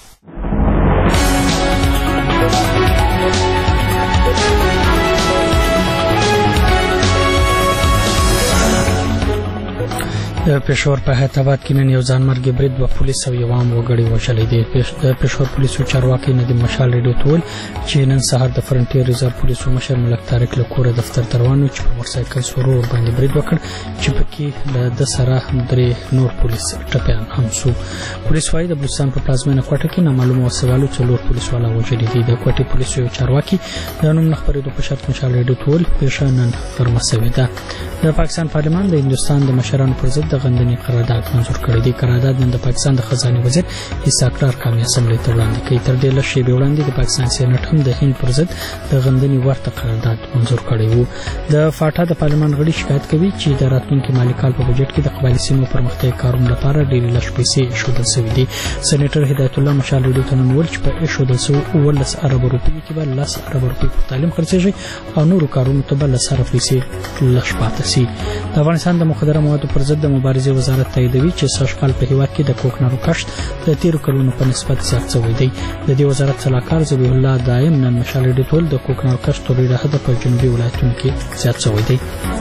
د پېښور په حیدرآباد کې نن یو ځانمرګي برید دوه پولیس او یو عام وګړی وژلی دی. د پېښور پولیسو چارواکي ندیم مشال ریډیو ته وویل چې نن سهار د فرنټیر ریزرو پولیسو مشر ملک طارق له کوره دفتر ته روان و چې په موټرسایکل سورو ورباندې برید وکړ چې پکې له ده سره درې نور پولیس ټپیان هم سو. پولیس وایي د بلوچستان په پلازمینه کوټه کې نامعلومو وسوالو څلور پولیس والا وژلي دي. د کوټې پولیسو یو چارواکي د نوم نه خپرېدو په شرط مشال ریډیو ته وویل پېښه نن غرمه سوې ده. د پاکستان پارلمان د هندوستان د مشرانو پر ضد د غندنې قرارداد منظور کړی دی. قرارداد نن د پاکستان د خزانه وزیر اسحاق ډار قومي اسمبلی ته وړاندې کړي. تر دې لږ شېبې وړاندې د پاکستان سېنات هم د هند پر ضد د غندنې ورته قرارداد منظور کړی وو. د فاټا د پارلمان غړي شکایت کوي چې د راتلونکي مالي کال په بجټ کې د قبایلي سیمو پرمختیايي کارونو لپاره ډېرې لږ پیسې ایښودل شوي دي. سېنیټر هدایت الله مشال ریډیو ته نن وویل چې په ایښودل شویو اوولس اربو روپیو کې به لس اربه روپۍ په تعلیم خرڅېږي او نورو کارونو ته به لس اربه پیسې لږ پاتې سي. د افغانستان د مخدره موادو پر ضد د مبارزې وزارت تاییدوي چې سږکال په هېواد کې د کوکنارو کښت د تېرو کلونو په نسبت زیات شوی دی. د دې وزارت سلاکار ذبیح الله دایم نن مشال ریډیو ته وویل د کوکنارو کښت تر ډېره حده په جنوبي ولایتونو کې زیات شوی دی.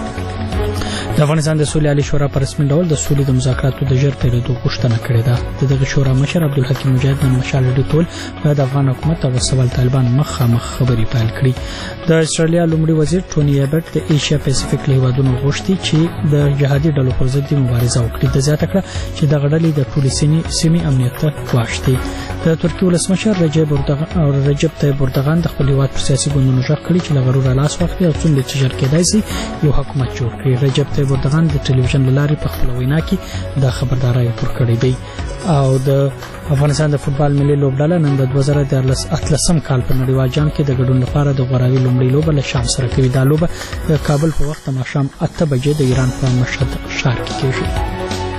د افغانستان د سولې عالي شورا په رسمي ډول د سولې د مذاکراتو د ژر پیلېدو غوښتنه کړې ده. د دغه شورا مشر عبدالحکیم مجاهد نن مشال ریډیو ته وویل باید افغان حکومت او سوال طالبان مخامخ خبرې پیل کړي. د استرالیا لومړي وزیر ټوني ایبټ د ایشیا پیسفیک له هېوادونو غوښتي چې د جهادي ډلو پر ضد مبارزه وکړي. د زیاته کړه چې دغه ډلې د ټولې سیمې امنیت ته ګواښ دي. د ترکیې ولسمشر رجب طیب اردوغان د خپل هېواد پر سیاسي ګوندونو غږ کړي چې له غروره لاس واخلي او څومره چې ژر کېدای شي یو حکومت جوړ کړي. رجب طیب اردوغان د ټلویزیون له لارې په خپله وینا کې دا خبرداری ورکړی دی. او د افغانستان د فوټبال ملي لوبډله نن د دوه زره اتلسم کال په نړیوال جام کې د ګډون لپاره د غوراوي لومړۍ لوبه له شام سره کوي. دا لوبه د کابل په وخت د ماښام اته بجې د ایران په مشهد ښار کې کېږي.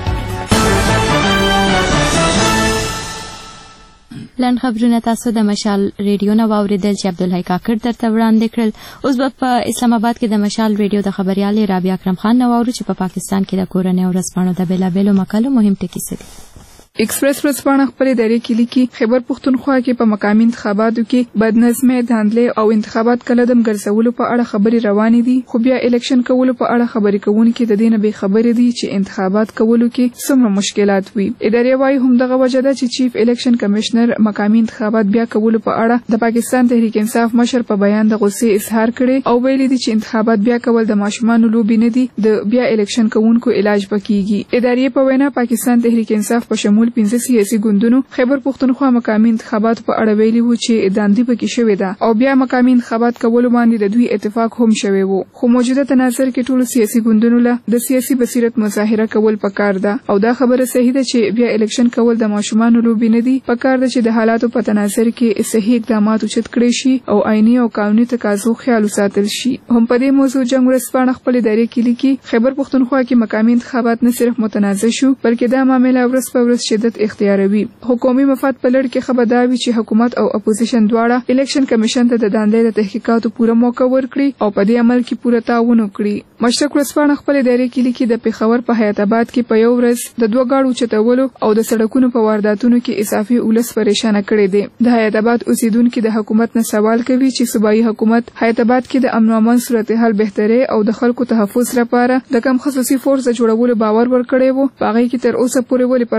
لنډ خبرونه تاسو د مشال ریډیو نه واورېدل چې عبدالحی کاکړ درته وړاندې کړل. اوس به په اسلام آباد کې د مشال ریډیو د خبریالې رابعه اکرم خان نه واورو چې په پاکستان کې د کورنۍ ورځپاڼو د بېلابېلو مقالو مهم ټکي څه دي. ایکسپریس ورځپاڼه خپلې درې کې لیکي خیبر پښتونخوا کې په مقامي انتخاباتو کې بدنظمۍ داندلې او انتخابات کلدم ګرځولو په اړه خبرې روانې دي خو بیا الیکشن کولو په اړه خبرې کوونکي د دې نه بې خبرې دي چې انتخابات کولو کې څومره مشکلات وي. ادارې وايي همدغه وجه ده چې چیف الیکشن کمشنر مقامي انتخابات بیا کولو په اړه د پاکستان تحریک انصاف مشر په بیان د غصې اظهار کړي او ویلي دي چې انتخابات بیا کول د ماشومانو لوبې نه دي د بیا الیکشن کوونکو علاج پکېږي. ادارې په وینا پاکستان تحریک انصاف په شمول پنځه سیاسي ګوندونو خیبر پښتونخوا مقامي انتخابات په اړه ویلي وو چې داندې پکې شوې ده او بیا مقامي انتخابات کولو باندې د دوی اتفاق هم شوی وو. خو موجوده تناظر کې ټول سیاسي ګوندونو له د سیاسي بصیرت مظاهره کول پکار ده او دا خبره صحیح ده چې بیا الیکشن کول د ماشومانو لوبې نه دي. پکار ده چې د حالاتو په تناظر کې صحیح اقدامات اوچت کړي شي او عیني او قانوني تقاضو خیال وساتل شي. هم په دې موضوع جنگ ورځپاڼه خپل ادارې کې لیکي خیبر پښتونخوا کې مقامي انتخابات نه صرف متنازع شو بلکې دا معاملې ورځ په ورځ شدت اختیاروي. حکومي مفاد په لړ کې خبر دا وی چې حکومت او اپوزیشن دواړه الیکشن کمیشن ته د داندې د تحقیقاتو پوره موقع ورکړي او په دې عمل کې پوره تعاون وکړي. مشرق ورځپاڼه خپل ادارې کې لیکي د پیښور په حیات آباد کې په یو ورځ د دوه گاډو چتولو او د سړکونو په وارداتونو کې اضافي ولس پریشان کړي دي. د حیات آباد اوسیدونکو د حکومت نه سوال کوي چې صوبایي حکومت حیات آباد کې د امن او امان صورتحال بهتري او د خلکو تحفظ لپاره د کم خصوصي فورس جوړولو باور ورکړي وو. باغې کې تر اوسه پورې ولې پرمختګ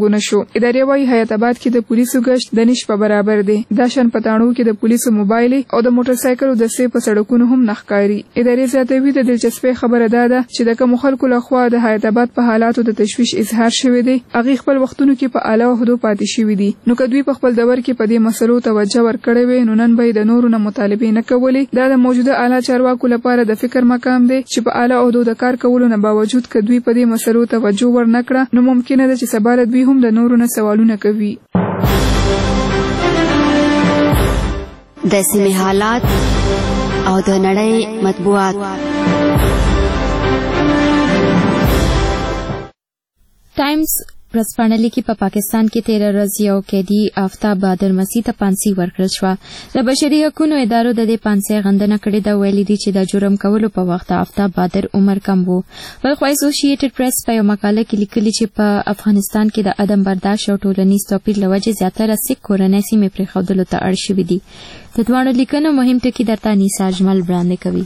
ونه شو. ادارې وايي حیات آباد کې د پولیسو گشت د نش په برابر دی. دا شان پټانو کې د پولیسو موبایل او د موټر سایکل د سې په سړکونو هم نخکاری. ادارې زیاتوي د دلچسپي خبره ده چې د کوم خلکو لخوا د حیات آباد په حالاتو د تشویش اظهار شوی دی هغه خپل وختونو کې په اعلی وحدو پاتې شوی دي. نو کدوې په خپل دور کې په دې مسلو توجه ورکړې وي نو نن به د نورو نه مطالبه نه کولې. دا د موجوده اعلی چارواکو لپاره د فکر مقام دی چې په اعلی عہدو د کار کولو نه باوجود کدوې په دې مسلو توجه ورنکړه نو ممکنه ده چې سبا دوی هم د نورو نه سوالونه کوي. د سیمې حالات او د نړۍ مطبوعات. ټایمز ورځپاڼه لیکي په پاکستان کې تیره ورځ یو قیدي آفتاب بهادر مسیح ته پانسي ورکړل شوه. د بشري حقوقو ادارو د دې پانسۍ غندنه کړې ده. ویلي دي چې د جرم کولو په وخت آفتاب بهادر عمر کم و. بلخوا اسوسییټډ پریس په یو مقاله کې لیکلي چې په افغانستان کې د عدم برداشت او ټولنیز توپیر له وجې زیاتره سیک کورنۍ سیمې پرېښودلو ته اړ شوي دي. د دواړو لیکنو مهم ټکي درته نیسا اجمل وړاندې کوي.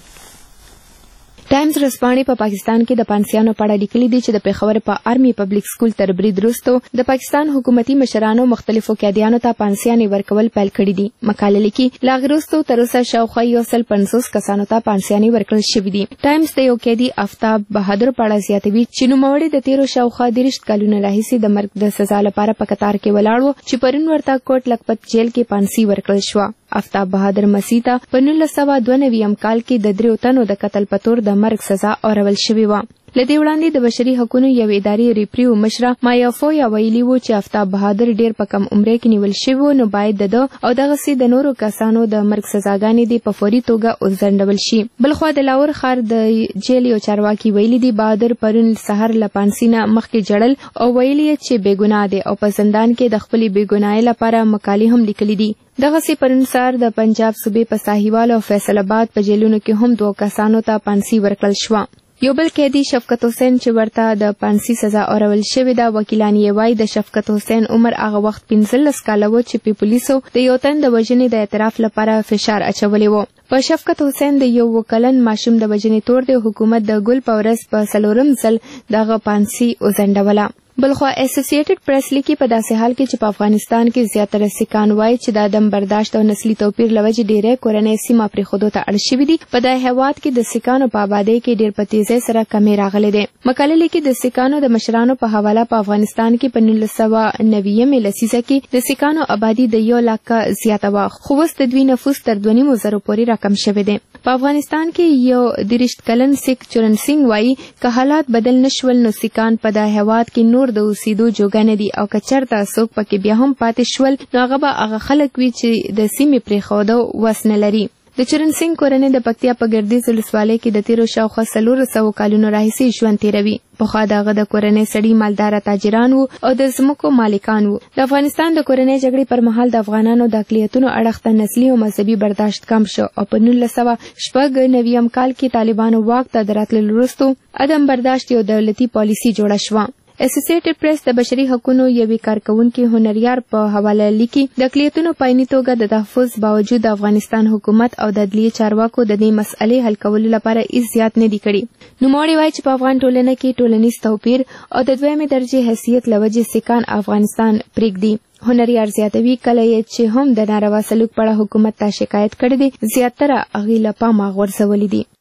ټایمز ورځپاڼې په پاکستان کې د پانسیانو په اړه لیکلي دي چې د پېښور په آرمي پبلک سکول تر برید وروسته د پاکستان حکومتي مشرانو مختلفو قیدیانو ته پانسیانې ورکول پیل کړي دي. مقاله لیکي له هغې وروسته تر اوسه شاوخوا یو سل پنځوس کسانو ته پانسیانې ورکړل شوي دي. ټایمز د یو قیدي آفتاب بهادر په اړه زیاتوي چې نوموړی د تیرو شاوخوا دېرش کلونو راهیسې د مرګ د سزا لپاره په قطار کې ولاړ و چې پرون ورته کوټ لکپت جیل کې پانسي ورکړل شوه. آفتاب بهادر مسیح ته په نولس سوه دوه نوي کال کې د دریو تنو د قتل په تور د مرګ سزا اورول شوې وه. له دې وړاندې د بشري حقوقو یو ادارې ریپریو مشره مایافو یا ویلي وو چې آفتاب بهادر ډېر په کم عمر کې نیول شوی و نو باید د ده او دغسې د نورو کسانو د مرګ سزاګانې دې په فوري توګه وځنډول شي. بلخوا د لاهور ښار د جیل یو چارواکي ویلي دي بهادر پرون سهار له پانسي نه مخکې جړل او ویلي یې چې بېګناه دی او په زندان کې د خپلې بېګنایۍ لپاره مقالې هم لیکلي دي. دغسې پرون سهار د پنجاب صوبې په ساهیوال او فیصل آباد په جیلونو کې هم دوه کسانو ته پانسي ورکړل شوه. یو بل قیدي شفقت حسین چې ورته د پانسي سزا اورول شوې ده وکیلان یې وایي د شفقت حسین عمر هغه وخت پنځلس کاله و چې په پولیسو د یو تن د وژنې د اعتراف لپاره فشار اچولی و. په شفقت حسین د یو کلن ماشوم د وژنې تور د حکومت د ګل په ورځ په څلورم ځل دغه پانسي وځنډوله. بلخوا اسوسییټډ پریس لیکي په داسې حال کې چې په افغانستان کې زیاتره سیکان وایي چې د عدم برداشت او نسلي توپیر له وجې ډېری کورنۍ سیمه پرېښودو ته اړ شوي دي. په دې هېواد کې د سیکانو په آبادۍ کې ډېر په تیزۍ سره کمې راغلی دی. مقاله لیکي د سیکانو د مشرانو په حواله په افغانستان کې په نولس سوه نوېمې لسیزه کې د سیکانو آبادي د یو لاکه زیاته وه خو اوس د دوی نفوس تر دوه نیمو زرو پورې راکم شوی دی. په افغانستان کې یو دېرش کلن سیک چورن سنګ وایي که حالات بدل نشول نو سیکان په دا هېواد کې نور د اوسېدو جوګه نه دي او که چېرته څوک پکې بیا هم پاتې شول نو هغه به هغه خلک وي چې د سیمې پرېښودو وس نه لري. د چورن سنګ کورنۍ د پکتیا په ګردیز ولسوالۍ کې د تیرو شاوخوا څلورو سوو کلونو راهیسې ژوند تېروي. پخوا د هغه د کورنۍ سړي مالداره تاجران وو او د ځمکو مالکان وو. د افغانستان د کورنۍ جګړې پر مهال د افغانانو د اقلیتونو اړخ ته نسلي او مذهبي برداشت کم شو او په نولس سوه شپږ نوي کال کې طالبانو واک ته د راتللو وروسته عدم برداشت یو دولتي پالیسي جوړه شوه. اسوسییټډ پریس د بشري حقوقو یوې کارکونکي هنریار په حواله لیکي د اقلیتونو په عیني توګه د تحفظ باوجود د افغانستان حکومت او د عدلیې چارواکو د دې مسئلې حل کولو لپاره هیڅ زیات نه دي کړي. نوموړی وایي چې په افغان ټولنه کې ټولنیز توپیر او د دویمې درجې حیثیت له وجې سیکان افغانستان پرېږدي. هنریار زیاتوي کله یې چې هم د ناروا سلوک په اړه حکومت ته شکایت کړی دی زیاتره هغې له پامه غورځولي دي.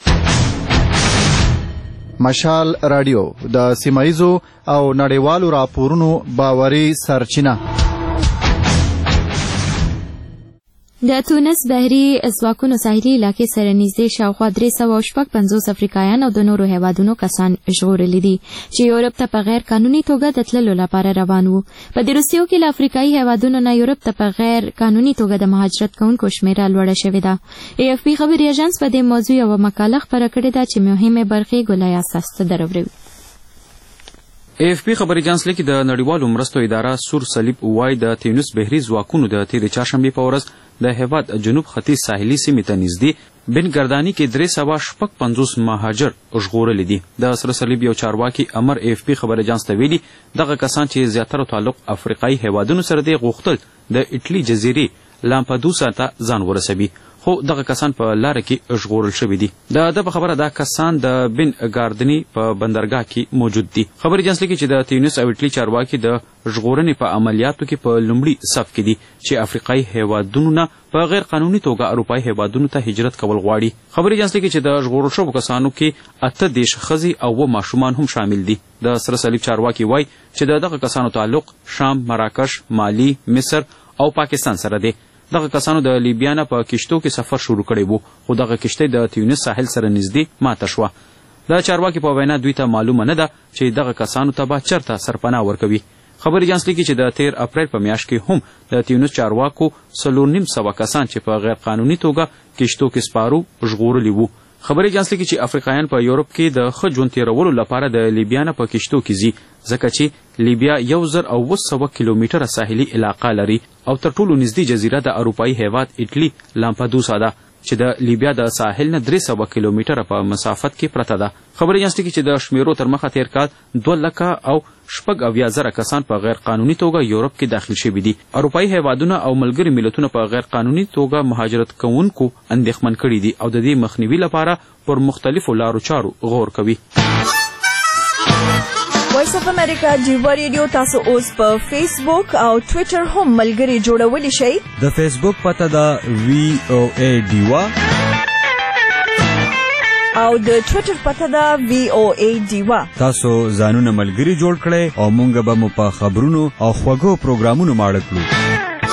مشال رادیو د سیمایزو او نړیوالو راپورونو باوري سرچینه. د تونس بحري ځواکونو ساحلي علاقې سره نږدې شاوخوا درې سوه شپږ پنځوس افریقایان او د نورو هیوادونو کسان ژغورلي دي چې یورپ ته په غیر قانوني توګه د تللو لپاره روان وو. په دې وروستیو کې له افریقایي هیوادونو نه یورپ ته په غیر قانوني توګه د مهاجرت کوونکو شمیره لوړه شوې ده. ای اف پی خبري اژانس په دې موضوع یوه مقاله خپره کړې ده چې مهمې برخې ګولای اساس ته دروروي. ای اف پی خبري اژانس لیکي د نړیوالو مرستو اداره سور صلیب وایي د تونس بحري ځواکونو د تېرې چهارشنبې په ورځ د هیواد جنوب ختیځ ساحلي سیمې ته نږدې بن ګرداني کې درې سوه شپږ پنځوس مهاجر ژغورلي دي. د سره صلیب یو چارواکي امر ای اف پی خبري اژانس ته ویلي دغه کسان چې زیاتره تعلق افریقایي هیوادونو سره دی غوښتل د اټلي جزیرې لامپدوسا ته ځان ورسوي خو دغه کسان په لاره کې ژغورل شوي دي. د ده په خبره دا کسان د بن ګاردني په بندرګاه کې موجود دي. خبري اجنس لیکي چې د تیونس او اټلي چارواکي د ژغورنې په عملیاتو کې په لومړي صف کې دي چې افریقایي هیوادونو نه په غیر قانوني توګه اروپایي هیوادونو ته هجرت کول غواړي. خبري اجنس لیکي چې د ژغورل شوو کسانو کې اته دېرش ښځې او اووه ماشومان هم شامل دي. د سره صلیب چارواکي وایي چې د دغه کسانو تعلق شام، مراکش، مالی، مصر او پاکستان سره دی. دغه کسانو د لیبیا نه په کشتو کې سفر شروع کړی وو، خو دغه کشتۍ د تیونس ساحل سره نږدې ماته شوه. د چارواکي په وینا دوی ته معلومه نه ده چې دغه کسانو ته به چېرته سرپناه ورکوي. خبري اجنس لیکي چې د تیر اپریل په میاشت کې هم د تیونس چارواکو څلور نیم سوه کسان چې په غیر قانوني توګه کشتو کې سپارو ژغورلي وو. خبري اجنس لیکي چې افریقایان په یورپ کې د ښه ژوند تېرولو لپاره د لیبیا نه په کشتو کې ځي، ځکه چې لیبیا یو زر او اوه سوه کیلومتره ساحلي علاقه لري او تر ټولو نږدې جزیره د اروپایي هیواد اټلي لامپدوسا ده چې د لیبیا د ساحل نه درې سوه کیلومتره په مسافت کې پرته ده. خبري اجنس لیکي چې د شمیرو تر مخه تېر کال دوه لکه او شپږ اویا زره کسان په غیر قانوني توګه یورپ کې داخل شوي دي. اروپایي هیوادونه او ملګري ملتونه په غیر قانوني توګه مهاجرت کوونکو اندېښمن کړي دي او د دې مخنیوي لپاره پر مختلفو لارو چارو غور کوي. وایس اف امریکا جیوا ریډیو تاسو اوس په فیسبوک او ټویټر هم ملګري جوړولی شئ. د فیسبوک پته ده وی او ای ډیوا او د ټویټر پته ده وی او ای ډیوا. تاسو ځانونه ملګري جوړ کړئ او مونږ به مو په خبرونو او خوږو پروګرامونو ماړه کړو.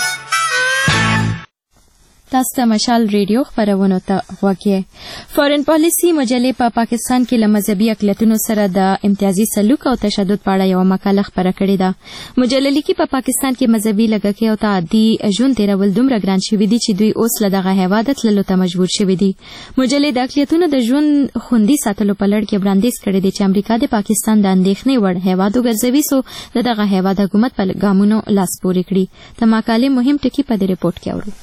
تاسو ته مشال ریډیو خبرونه ته غوږی. فارن پالیسي مجلې په پاکستان کې له مذهبي اقلیتونو سره د امتیازي سلوک او تشدد په اړه یوه مقاله خپره کړې ده. مجله لیکي په پاکستان کې مذهبي لږکي او تعدي ژوند تېرول دومره ګران شوي دي چې دوی اوس له دغه هېواده تللو ته مجبور شوي دي. مجلې د اقلیتونو د ژوند خوندي ساتلو په لړ کې وړاندیز کړی دی چې امریکا د پاکستان د اندېښنې وړ هېواد وګرځوي څو د دغه هېواد حکومت په ګامونو لاس پورې کړي. د مقالې مهم ټکي په دې رپورټ کې اورو.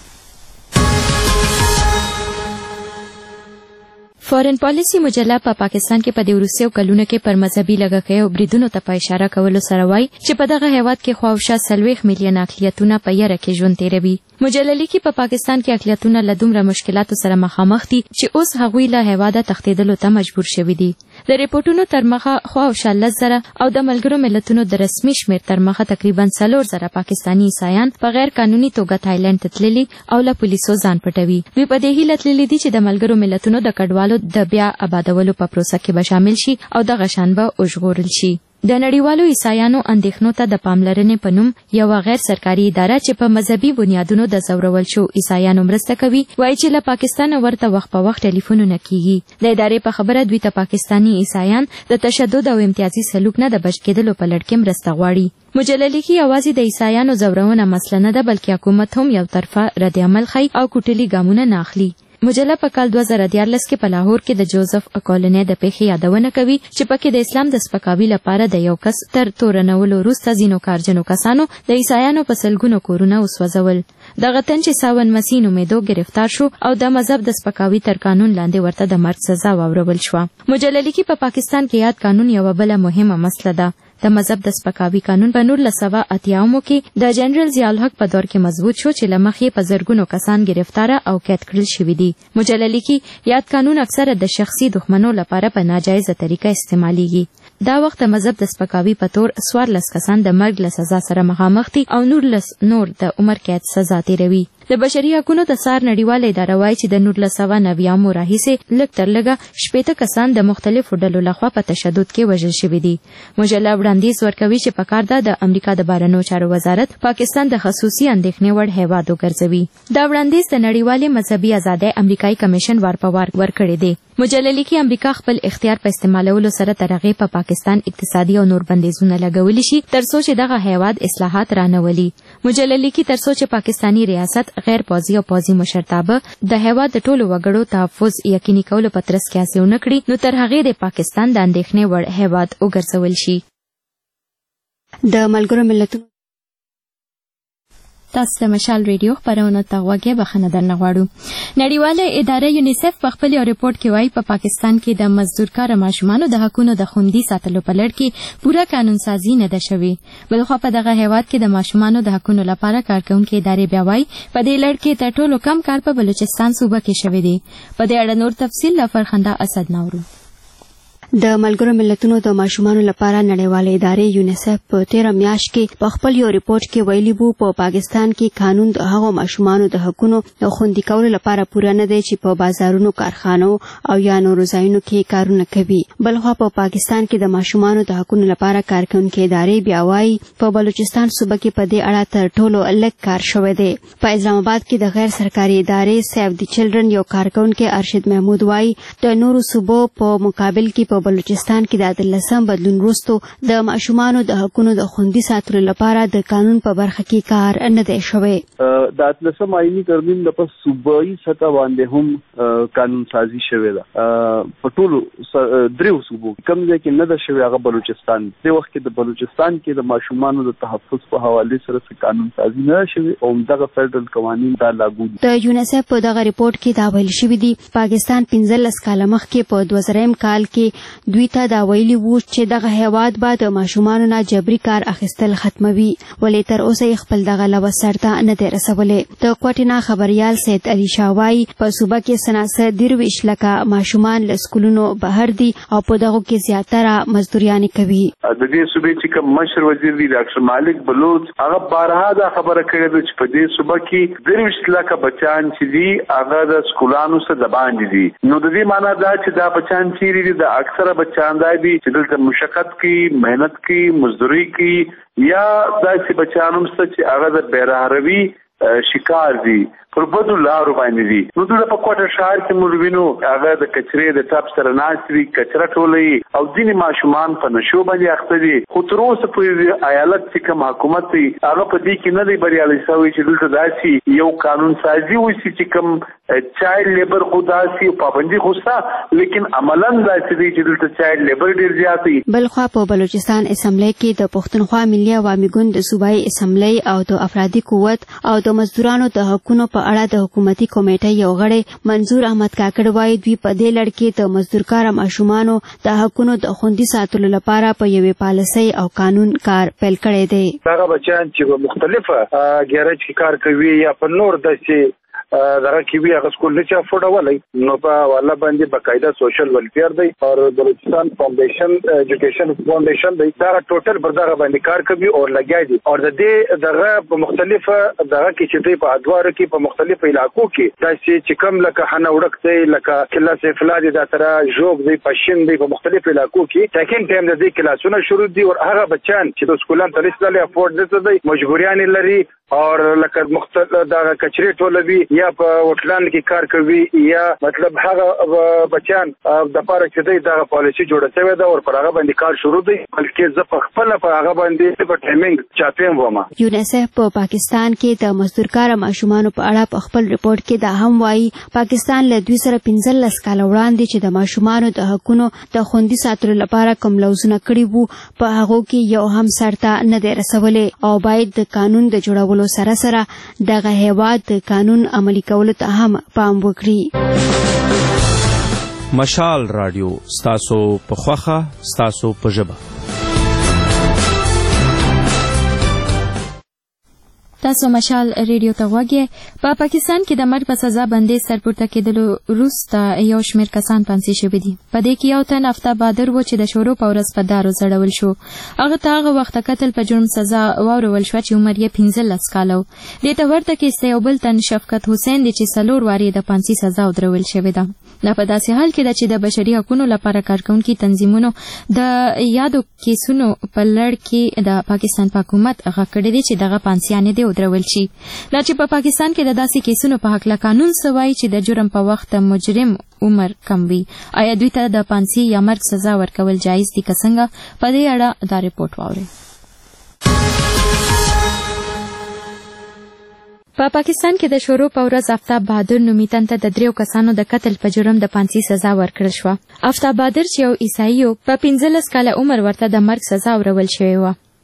فارن پالیسي مجله په پا پاکستان کې په دې وروستیو کلونو کې پر مذهبي لږکیو بریدونو ته په اشاره کولو سره وایي چې په دغه هېواد کې خواوشا څلوېښت میلیونه اقلیتونه په یره کې ژوند تېروي. مجله لیکي په پاکستان کې اقلیتونه له دومره مشکلاتو سره مخامخ دي چې اوس هغوی له هېواده تښتېدلو ته مجبور شوي دي. د ریپورټونو تر مخه خواوشا لس زره او د ملګرو ملتونو د رسمي شمېر تر مخه تقریبا څلور زره پاکستاني عیسایان په غیر قانوني توګه تایلنډ ته تللي او له پولیسو ځان پټوي. دوی په دې هیله تللي دي چې د ملګرو ملتونو د کډوالو د بیا آبادولو په پروسه کې به شامل شي او دغه شان به وژغورل شي. د نړیوالو عیسایانو اندېښنو ته د پاملرنې په نوم یوه غیر سرکاري اداره چې په مذهبي بنیادونو د ځورول شو عیسایانو مرسته کوي وایي چې له پاکستانه ورته وخت په وخت ټلیفونونه کیږي. د ادارې په خبره دوی ته پاکستاني عیسایان د تشدد او امتیازي سلوک نه د بچ کېدلو په لړ کې مرسته غواړي. مجله لیکي یوازې د عیسایانو ځورونه مسله نه ده بلکې حکومت هم یو طرفه رد عمل ښیي او کوټلي ګامونه نه اخلي. مجله په کال دوه زره دیارلس کې په لاهور کې د جوزف کالوني د پیښې یادونه کوي چې پکې د اسلام د سپکاوي لپاره د یو کس تر تورنولو وروسته ځینو کارجنو کسانو د عیسایانو په سلګونو کورونه وسوځول. دغه تن چې ساون مسیح نومېدو گرفتار شو او د مذهب د سپکاوي تر قانون لاندې ورته د مرګ سزا واورول شوه. مجله لیکي په پاکستان کې یاد قانون یوه بله مهمه مسله ده. د مذهب د سپکاوي قانون په نولس سوه اتیاومو کې د جنرال ضیاء الحق په دور کې مضبوط شو چې له مخې په زرګونو کسان گرفتاره او قید کړل شوي دي. مجله لیکي یاد قانون اکثره د شخصي دښمنو لپاره په ناجایزه طریقه استعمالیږي. دا وخت د مذهب د سپکاوي په تور څوارلس کسان د مرګ له سزا سره مخامخ دي او نورلس نور د عمر قید سزا تیروي. د بشري حقونو د څار نړیواله اداره وایي چې د نولس سوه نویامو راهیسې لږ تر لږه شپېته کسان د مختلفو ډلو لخوا په تشدد کې وژل شوي دي. مجله وړاندیز ورکوي چې پکار ده د امریکا د بهرنیو چارو وزارت پاکستان د خصوصي اندېښنې وړ هېواد وګرځوي. دا وړاندیز د نړیوالې مذهبي ازادۍ امریکایي کمیشن وار په وار ورکړی دی. مجله لیکي امریکا خپل اختیار په استعمالولو سره تر هغې په پاکستان اقتصادي او نور بندیزونه لګولی شي تر څو چې دغه هېواد اصلاحات رانولي. مجله لیکي تر څو چې پاکستاني ریاست غیر پوځي او پوځي مشرتابه د هېواد د ټولو وګړو تحفظ یقیني کولو په ترڅ کې هڅې ونه کړي نو تر هغې د پاکستان د اندېښنې وړ هېواد وګرځول شي. د ملګرو ملتونو تاسو د مشال ریډیو خبرونه ته غوږی بخنه درنه غواړو. نړیواله اداره یونیسف په خپل ریپورت کې وایي په پاکستان کې د مزدورکار ماشومانو د حقونو د خوندي ساتلو په لړ کې پوره قانون سازي نه ده شوې. بلخو په دغه هیواد کې د ماشومانو د حقونو لپاره کارکونکي ادارې بیا وایي په دې لړ کې تر ټولو کم کار په بلوچستان صوبه کې شوی دی. په دې اړه نور تفصیل له فرخنده اسد نورو. د ملګرو ملتونو د ماشومانو لپاره نړیواله ادارې یونیسف په تیره میاشت کې په خپل یو ریپورت کې ویلي وو په پاکستان کې قانون د هغو ماشومانو د حقونو د خوندي کولو لپاره پوره نه دی چې په بازارونو، کارخانو او یا نورو ځایونو کې کارونه کوي. بلخو په پاکستان کې د ماشومانو د حقونو لپاره کارکونکي ادارې بیا وایي په بلوچستان صوبه کې په دې اړه تر ټولو لږ کار شوی دی. په اسلام آباد کې د غیر سرکاري ادارې سیو دی چلډرن یو کارکونکي ارشد محمود وایي د نورو صوبو په مقابل کې په بلوچستان کې د اتلسم بدلون وروسته د ماشومانو د حقونو د خوندي ساتلو لپاره د قانون په برخه کې کار نه دی شوی. د اتلسم آئینی ترمیم د په صوبایي سطح باندې هم قانون سازي شوی ده. په ټولو دریو صوبو کوم ځای کې نه ده شوی هغه بلوچستان. د وخت کې د بلوچستان کې د ماشومانو د تحفظ په حواله سره قانون سازي نه شوی او دغه فدرل قوانین دا لاګو دي. د یونیسف په دغه ریپورت کې دا ویل شوی دی پاکستان پنځلس کاله مخکې په دوه زره کال کې دوی ته دا ویلي وو چې دغه هیواد به د ماشومانو نه جبري کار اخیستل ختموي، ولې تر اوسه یې خپل دغه لوس سرته نه دی رسولی. د کوټې نه خبریال سید علي شاه وایي په صوبه کې سناسه درویش لکه ماشومان له سکولونو بهر دي او په دغو کې زیاتره مزدوریانې کوي. د دې صوبې چې کوم مشر وزیر دی ډاکټر مالک بلوچ هغه بارها دا خبره کړې ده چې په دې صوبه کې درویش لکه بچان چې دي هغه د سکولانو څخه د باندې دي. نو د دې معنی دا چې دا بچان چیرې دي د اکثره بچاندای دي چې دلته مشقت کی، مهنت کی، مزدوری کی یا داسې بچانو څخه چې هغه د بیرهروي شکار دي پر بدو لارو باندې دي. نو دغه په کوټه شهر کې موږ وینو هغه د کچرې د ټاپ سره ناشري کچره ټولې او ځینې ماشومان په نشو باندې اخته دي. خو تر اوسه پورې ایالت چې کوم حکومت دی هغه په دې کې نه دی بریالي شوی چې دلته داسې یو قانون سازي وشي چې کوم چایلډ لیبر خو داسې پابندي خوسته لیکن عملاً داسې دی چې دلته چایلډ لیبر ډیر زیات دی. بلخوا په بلوچستان اسمبلی کې د پښتونخوا ملي عوامي ګوند د صوبایي اسمبلی او د افرادي قوت او د مزدورانو د حقونو په اړه د حکومتي کمیټې یو غړی منظور احمد کاکړ وایي دوی په دې لړ کې د مزدورکار ماشومانو د حقونو د خوندي ساتلو لپاره په یوې پالیسۍ او قانون کار پیل کړی دی. هغه بچیان چې په مختلفه ګیرج کې کار کوي یا په نور داسې دغه کې وی هغه سکول نه چا فوډولای نو په والا باندې باقاعده سوشل ویلفیر دی او بلوچستان فاونډیشن ایجوکیشن فاونډیشن دی دا ټوټل پر دغه باندې کار کوي او لګیا دي او د دې دغه په مختلفه دغه کې چې دی په ادوار کې په مختلفو علاقو کې داسې چې کم لکه حنا وړک دی لکه کله سیفلاد د تر جوب دی پښین دی په مختلفو علاقو کې سیکنډ ټایم د دې کلاسونه شروع دي او هغه بچان چې د سکولان تللی ستل افورد دي دی مجبوریان لري او لکه مختلف دغه کچري ټولوي یا په وټلان کې کار کوي یا مطلب هغه بچان د پاره چې دی دغه پالیسي جوړه شوې ده او پر هغه باندې کار شروع دی بلکې زه په خپل په هغه باندې په ټایمینګ چاپیم ومه. یونیسف په پاکستان کې د مزدورکار ماشومانو په اړه په خپل ریپورت کې دا هم وایي پاکستان له دوی سره پنځلس کاله وړاندې چې د ماشومانو د حقونو د خوندي ساتلو لپاره کوم لوزونه کړي وو په هغو کې یو هم سرته نه دی رسولی او باید د قانون د جوړولو سره سره دغه هیواد د قانون عملي کولو ته هم پام وکړي. مشال رادیو ستاسو په خوخه ستاسو په ژبه. تاسو مشال ریډیو ته غوږی. په پاکستان کې د مرګ په سزا باندې سرپورته کېدلو وروسته یو شمېر کسان پانسي شوي دي. په دې کې یو تن آفتاب بادر و چې د شورو په ورځ په دارو ځړول شو. هغه ته هغه وخت قتل په جرم سزا واورول شوه چې عمر یې پنځلس کاله و. دې ته ورته کیسه یو بل تن شفقت حسین دی چې څلور وارې د پانسي سزا ودرول شوې ده. دا په داسې حال کې ده چې د بشري حقونو لپاره کارکونکي تنظیمونو د یادو کیسونو په لړ کې د پاکستان په حکومت غږ کړی دی چې دغه پانسیانې دې ودرول شي. دا چې په پاکستان کې د داسې کیسونو په هکله قانون څه وایي چې د جرم په وخت مجرم عمر کم وي. آیا دوی ته د پانسي یا مرګ سزا ورکول جایز دي که څنګه؟ په دې اړه دا ریپورټ واورئ. په پاکستان کې د شورو په ورځ آفتاب بهادر نومي تن ته د دریو کسانو د قتل په جرم د پانسي سزا ورکړل شوه. آفتاب بهادر چې یو عیسائی و په پنځلس کاله عمر ورته د مرګ سزا ورول شوې وه.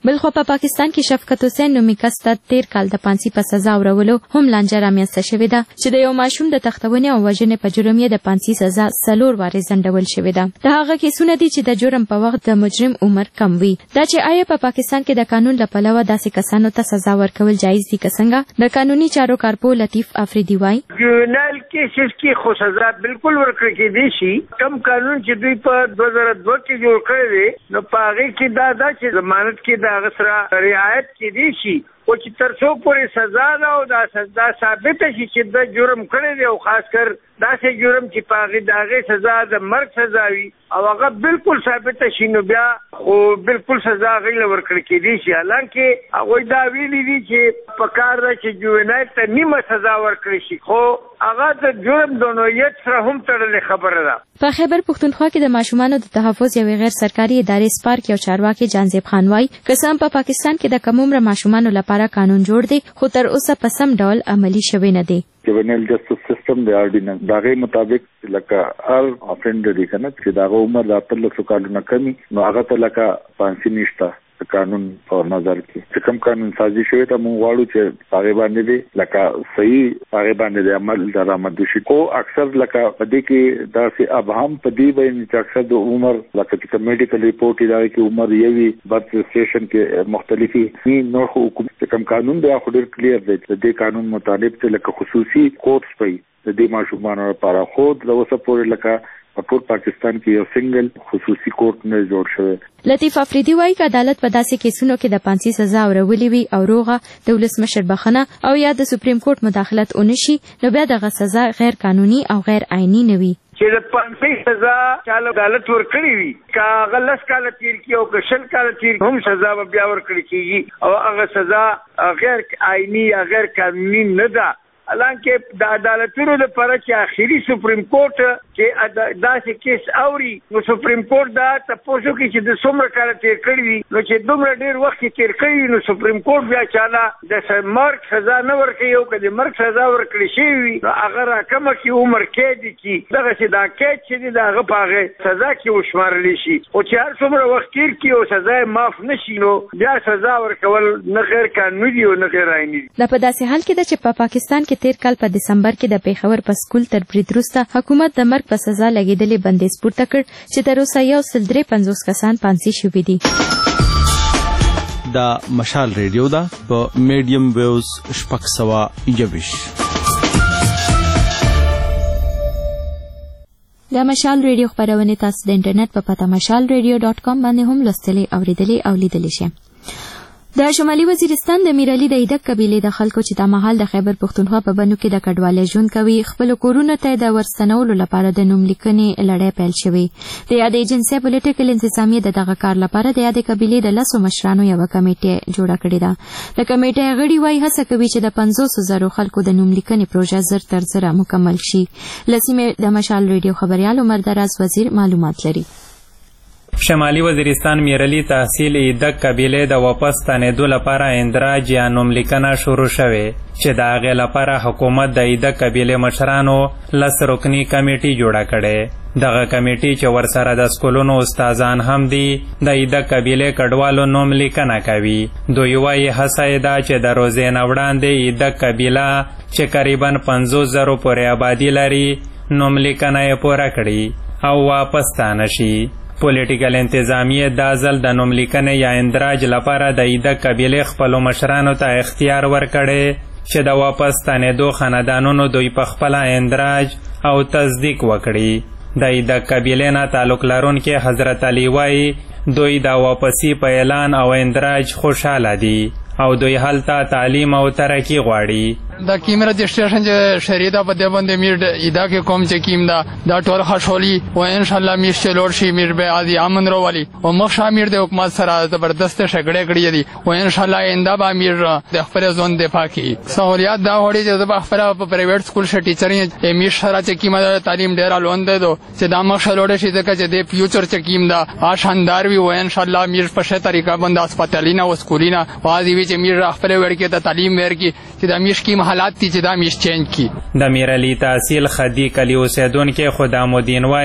بلخو په پاکستان کې شفقت حسین نومي کس ته تیر کال د پانسي په سزا ورولو هم لانجه رامنځته شوې ده چې د یو ماشوم د تختونې او وژنې په جرم یې د پانسي سزا څلور وارې ځنډول شوې ده. د هغه کیسونه دي چې د جرم په وخت د مجرم عمر کم وي. دا چې آیا په پاکستان کې د قانون له پلوه داسې کسانو ته سزا ورکول جایز دي که څنګه؟ د قانوني چارو کارپو لطیف افریدي وایي جوینایل کیسز کې خو سزا بالکل ورکړل کېدی شي. کم قانون چې دوی په دوه زره دوه کې جوړ کړی دی نو په هغې کې دا ده چې ضمانت کې د هغه سره رعایت کېدی شي خو چې تر څو پورې سزا ده او دا سزا ثابته شي چې د جرم کړی دی او خاص کر داسې جرم چې په هغې د هغې سزا د مرګ سزا وي او هغه بالکل ثابته شي نو بیا خو بالکل سزا هغوی له ورکړل کېدی شي. حالانکې هغوی دا ویلي دي چې په کار ده چې جوینایل ته نیمه سزا ورکړل شي خو هغه د جرم د نوعیت سره هم تړلې خبره ده. په خیبر پښتونخوا کې د ماشومانو د تحفظ یوې غیر سرکاري ادارې سپارک یو چارواکي جانزیب خان وایي قسم په پاکستان کې د کم عمره ماشومانو لپاره قانون جوړ دی خو تر اوسه په سم ډول عملي شوی نه دی. جوینایل جسټس سیستم د آرډیننس دغه مطابق لکه هر افندر دی کنه چې دغه عمر د اتلسو کالونو کمی نو هغه ته لکه پانسي نشته قانون په نظر کې چې کوم قانون سازي شوی ته موږ واړو چې هغه باندې دی لکه صحیح هغه باندې د عمل درآمد شي. او اکثر لکه په دې کې داسې ابهام په دې باندې چې اکثر د عمر لکه چې میډیکل ریپورت دی چې عمر یوي برث رجسټریشن کې مختلفي نو حکومت کوم قانون دی خو ډیر کلیر دی. د دې قانون مطابق چې لکه خصوصي کورټس پي د دې ماشومانو لپاره خود د اوسه پورې لکه په ټول پاکستان کې یو سنگل خصوصي کورټ نه جوړ شوی. لطیف افریدي وایي که عدالت په داسې کیسونو کې د پانسي سزا ورولې وي او روغه د ولسمشر بخښنه او یا د سپریم کورټ مداخلت ونه شي نو بیا دغه سزا غیر قانوني او غیر عیني نه وي. چې د پانسي سزا چاله عدالت ورکړي وي که هغه لس کاله تیر کړي او که شل کاله تیر هم سزا به بیا ورکړل کېږي او هغه سزا غیر عیني یا غیر قانوني نه ده. حالانکه د عدالتونو لپاره چې آخري سپریم کورټ چې داسې کیس اوري نو سپریم کورټ دا تپوسو کې چې د څومره کاله تیر کړي وي نو چې دومره ډېر وخت کې تیر کړي وي نو سپریم کورټ بیا چاله د مرګ سزا نه ورکوي او که د مرګ سزا ورکړل شوي وي نو هغه راکمه کې عمر قید کړي دغسې دا قید چې دی د هغه په هغې سزا کې وشمارلی شي خو چې هر څومره وخت تیر کړي او سزا یې معاف نه شي نو بیا سزا ورکول نه غیر قانوني دي او نه غیر عیني دي. دا په داسې حال کې ده چې په پاکستان کې تیر کال په دسمبر کې د پیښور په سکول تر برید وروسته حکومت د مرګ په سزا لګېدلې بندیز پورته کړ چې تر اوسه یو سل درې پنځوس کسان پانسي شوي دي. دا مشال ریډیو ده په میډیم ویوز شپږ سوه یوویشت. د مشال ریډیو خپرونې تاسو د انټرنیټ په پته مشال ریډیو ډاټ کام باندې هم لوستلی اورېدلی او لیدلی شئ. د شمالي وزیرستان د میرعلي د ایدک قبیلې د خلکو چې دا مهال د خیبر پښتونخوا په بنو کې د کډوالۍ ژوند کوي خپل کورونو ته د ورستنولو لپاره د نوم لیکنې لړۍ پیل شوې. د یادې ایجنسۍ پولیټیکل انتظامیې د دغه کار لپاره د یادې قبیلې د لسو مشرانو یوه کمیټې جوړه کړې ده. د کمیټې غړي وایي هڅه کوي چې د پنځوسو زرو خلکو د نوم لیکنې پروژه زر تر زره مکمل شي. له سیمې د مشال ریډیو خبریال عمر دراز وزیر معلومات لري. شمالي وزیرستان میرعلي تحصیل ایدک قبیلې د واپس ستنېدو لپاره اندراج یا نوملیکنه شروع شوې چې د هغې لپاره حکومت د ایدک قبیلې مشرانو لس رکني کمیټې جوړه کړې. دغه کمیټې چې ورسره د سکولونو استادان هم دي د ایدک قبیلې کډوالو نوم لیکنه کوي. دوی وایي هڅه یې ده چې د روزې نه وړاندې ایدک قبیله چې قریبا پنځوس زرو پورې آبادي لري نوم لیکنه یې پوره کړي او واپس ستانه شي. پولیټیکل انتظامیې دا ځل د نوم لیکنې یا اندراج لپاره د ایدک قبیلې خپلو مشرانو ته اختیار ورکړی چې د واپس ستنېدو خاندانونو دوی په خپله اندراج او تصدیق وکړي. د ایدک قبیلې نه تعلق لرونکي حضرت علي وایي دوی د واپسي په اعلان او اندراج خوشحاله دي او دوی هلته تعلیم او ترقی غواړي. دا کیم رجسٹریشن چې شریدا په دې باندې میر ایدا کې کوم چې کیم دا دا ټول خوشحالي او ان شاء الله میر چې لوړ شي میر به ازي امن روالي او مخ شامیر د حکومت سره زبردست شګړې کړې دي او ان شاء الله آینده به میر د خپل ځون دفاع کوي. سہولیات دا وړي چې د خپل په پرایویټ سکول ش ټیچرې میر سره چې کیم تعلیم ډیر لوند ده چې دا مخ لوړ شي ځکه چې د فیوچر چې کیم دا شاندار وي او ان شاء الله میر په شه طریقه باندې هسپتالینا او سکولینا واځي چې میر خپل ورکه د تعلیم ورکی چې د میر کیم حالات تی چې دا میش چینج کی. د میرعلي تحصیل خدی کلی اوسیدونکي خدامالدین وایي